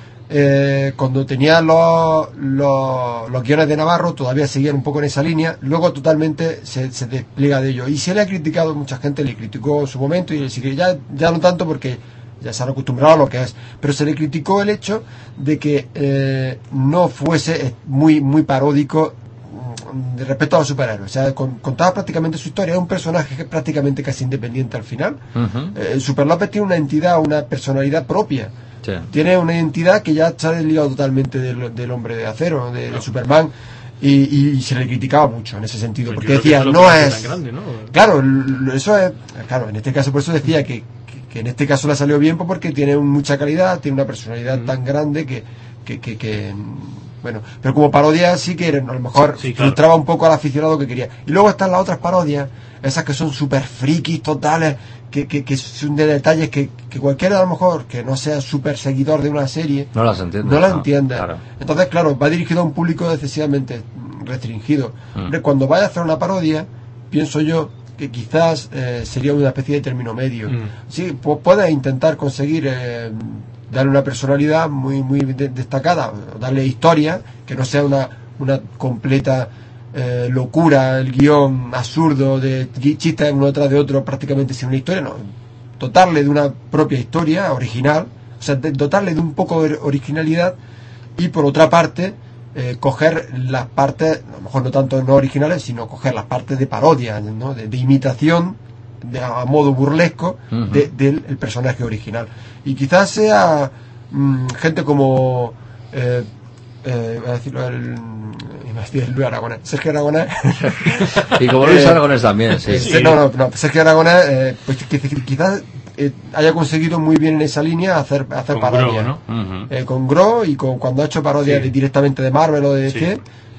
B: Cuando tenía los guiones de Navarro todavía seguían un poco en esa línea, luego totalmente se despliega de ello y se le ha criticado, mucha gente le criticó en su momento y sigue ya no tanto porque ya se han acostumbrado a lo que es, pero se le criticó el hecho de que no fuese muy paródico de respecto a los superhéroes, o sea, contaba prácticamente su historia, es un personaje que prácticamente casi independiente al final. Super López tiene una entidad, una personalidad propia.
A: Sí.
B: Tiene una identidad que ya se ha desligado totalmente del hombre de acero, de Superman, y se le criticaba mucho en ese sentido,
C: Pues
B: porque
C: yo creo que
B: decía,
C: eso
B: no
C: lo que hace
B: es...
C: tan grande, ¿no?
B: Claro, eso es... Claro, en este caso por eso decía que en este caso le salió bien porque tiene mucha calidad, tiene una personalidad tan grande que bueno, pero como parodia sí que a lo mejor
C: Sí, claro.
B: frustraba un poco al aficionado que quería. Y luego están las otras parodias, esas que son súper frikis totales, que son de detalles que cualquiera a lo mejor que no sea súper seguidor de una serie
A: No las entiende.
B: no las entiende.
A: Claro.
B: Entonces, claro, va dirigido a un público excesivamente restringido. Hombre, cuando vaya a hacer una parodia, pienso yo que quizás sería una especie de término medio. Sí, puedes intentar conseguir darle una personalidad muy destacada, darle historia, que no sea una completa locura, el guión absurdo de chistes uno detrás de otro prácticamente sin una historia, no, dotarle de una propia historia original, o sea, dotarle de un poco de originalidad, y por otra parte coger las partes, a lo mejor no tanto no originales, sino coger las partes de parodia, ¿no? de imitación a modo burlesco del personaje original. Y quizás sea gente como voy a decirlo, Luis Aragonés, Sergio Aragonés.
A: Y como Luis Aragonés también, sí.
B: No, Sergio Aragonés, pues quizás haya conseguido muy bien en esa línea hacer parodia,
C: ¿no?
B: Con Gro, y cuando ha hecho parodia directamente de Marvel o de DC,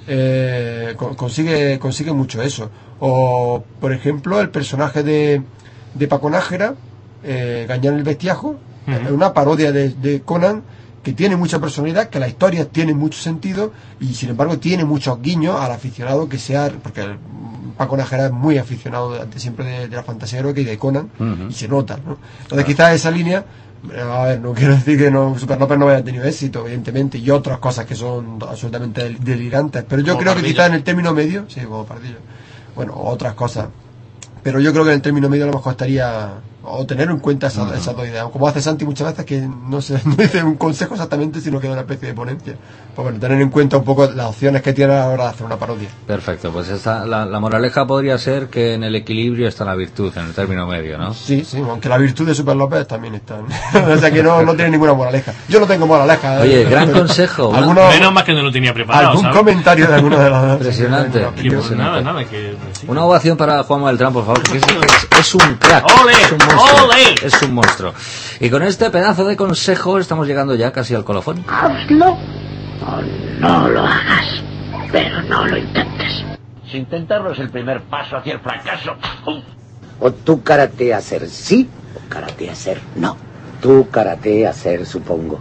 B: consigue mucho eso. O por ejemplo el personaje de Paco Nájera, Gañán el Bestiajo, es una parodia de Conan que tiene mucha personalidad, que la historia tiene mucho sentido, y sin embargo tiene muchos guiños al aficionado que sea, porque Paco Nájera es muy aficionado siempre de la fantasía heroica y de Conan, y se nota, ¿no? Entonces quizás esa línea, a ver, no quiero decir que Super López no haya tenido éxito, evidentemente, y otras cosas que son absolutamente delirantes, pero yo creo que quizás en el término medio, sí, como Pardillo, bueno, otras cosas, pero yo creo que en el término medio a lo mejor estaría, o tener en cuenta esas dos ideas, como hace Santi muchas veces, que no dice un consejo exactamente, sino que da una especie de ponencia. Pues bueno, tener en cuenta un poco las opciones que tiene a la hora de hacer una parodia.
A: Perfecto, pues la moraleja podría ser que en el equilibrio está la virtud, en el término medio, ¿no?
B: Sí, aunque la virtud de Super López también está. O sea que no tiene ninguna moraleja. Yo no tengo moraleja.
A: Oye, gran consejo.
C: Menos más que no lo tenía preparado.
B: ¿Algún
C: ¿sabes?
B: Comentario de alguno de los
A: Impresionante.
C: Nada, que... Sí.
A: Una ovación para Juanma Beltrán, por favor, porque es un crack.
C: ¡Ole!
A: Es un monstruo.
C: ¡Ole!
A: Es un monstruo. Y con este pedazo de consejo estamos llegando ya casi al colofón.
I: Hazlo o no lo hagas, pero no lo intentes. Si intentarlo es el primer paso hacia el fracaso. O tú karate a ser sí, o karate a ser no. Tú karate a ser, supongo.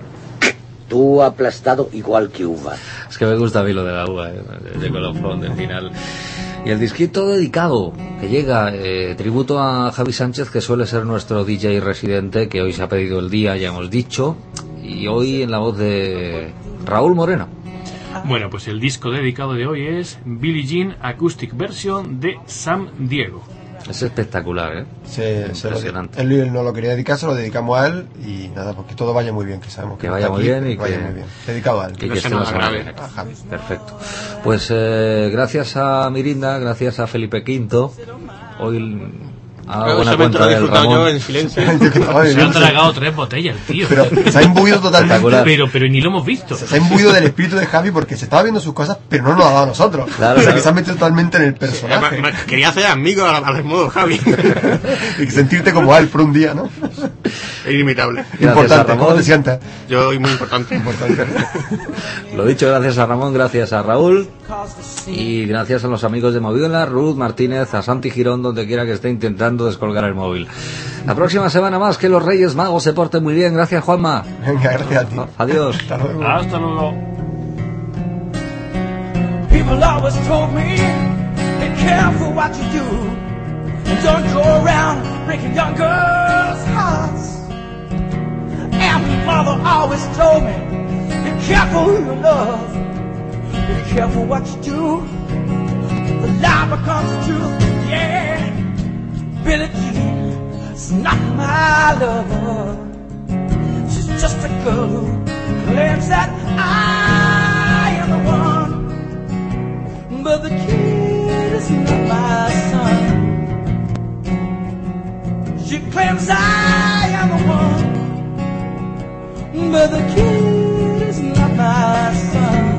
I: Tú aplastado igual que uva.
A: Es que me gusta a mí lo de la uva, de colofón, del final. Y el disquito dedicado, que llega, tributo a Javi Sánchez, que suele ser nuestro DJ residente, que hoy se ha pedido el día, ya hemos dicho, y hoy en la voz de Raúl Moreno.
C: Bueno, pues el disco dedicado de hoy es Billie Jean Acoustic Version de Sam Diego.
A: Es espectacular, ¿eh? Impresionante.
B: Él no lo quería dedicar, se lo dedicamos a él, y nada, porque todo vaya muy bien, que sabemos
A: que vaya muy bien y
B: vaya muy bien. Dedicado a él.
A: Que esté la semana que viene. Perfecto. Pues gracias a Mirinda, gracias a Felipe V, hoy buena cuenta del Ramón.
D: Yo en silencio.
C: Se han tragado 3 botellas, tío.
B: Pero se ha imbuido totalmente.
C: Pero ni lo hemos visto.
B: Se ha imbuido del espíritu de Javi, porque se estaba viendo sus cosas, pero no nos lo ha dado a nosotros.
A: Claro.
B: Que se ha metido totalmente en el personaje.
D: Quería hacer amigo al modo Javi.
B: Y sentirte como él por un día, ¿no?
D: Es inimitable.
B: Importante, ¿cómo te sientes?
D: Yo muy importante.
A: Lo dicho, gracias a Ramón, gracias a Raúl y gracias a los amigos de Moviola, Ruth Martínez, a Santi Girón, donde quiera que esté intentando descolgar el móvil. La próxima semana más, que los Reyes Magos se porten muy bien. Gracias, Juanma.
B: Venga, gracias a ti.
A: Adiós.
B: Hasta luego.
C: Hasta luego.
J: People always told me, be careful what you do, and don't go around breaking young girls' hearts. And my mother always told me, be careful who you love, be careful what you do, the lie becomes the truth. Yeah, Billie Jean's not my lover, she's just a girl who claims that I am the one, but the kid is not my son. She claims I am the one, but the kid is not my son.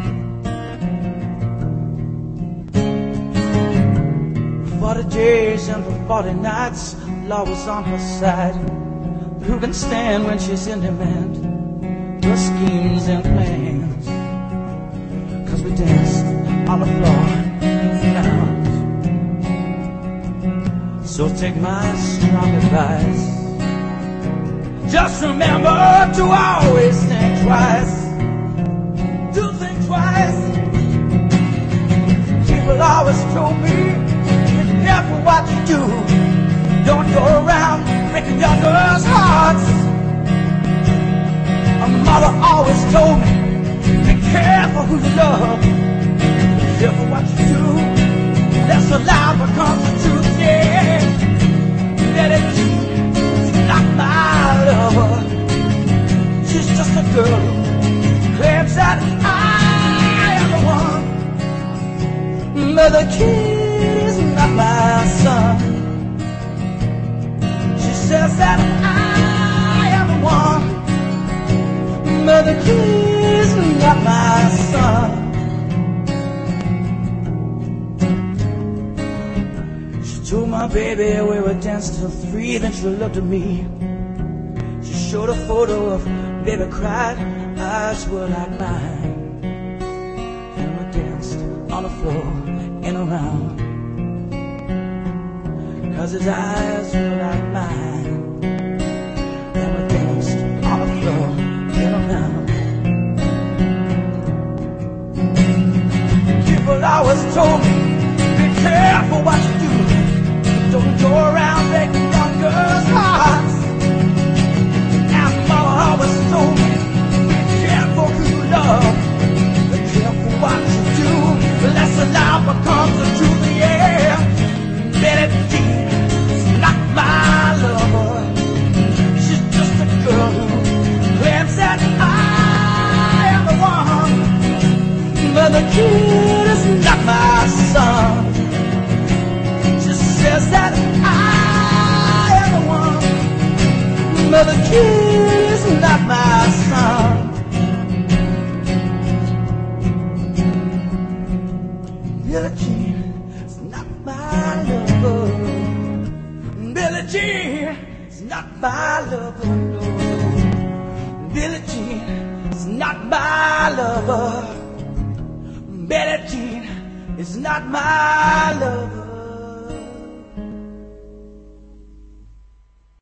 J: 40 days and for 40 nights, law was on her side. But who can stand when she's in demand? Her schemes and plans. 'Cause we danced on the floor now. So take my strong advice. Just remember to always think twice. Do think twice. People always told me, be careful what you do. Don't go around breaking young girls' hearts. My mother always told me, be careful who you love. Be careful what you do. Unless a lie becomes the truth, yeah. Billie Jean is not my lover. She's just a girl who claims that I am the one. But the kid is not my son. She says that I am the one. But the kid is not my son. She told my baby we would dance till 3, then she looked at me. She showed a photo of baby cried, eyes were like mine. And we danced on the floor and around, 'cause his eyes were like mine. And we danced on the floor and around. People always told me, be careful what you do. Don't go around breaking young girls' hearts. And mama always told me, be careful who you love. Be careful what you do. Unless the lie becomes the truth, yeah. Billie Jean is not my lover. She's just a girl who claims that I am the one. But the kid is not my son. She says that I am the one. But the kid is not my son. Billie Jean is not my lover. Billie Jean is not my lover. No. Billie Jean is not my lover. Billie Jean is not my lover.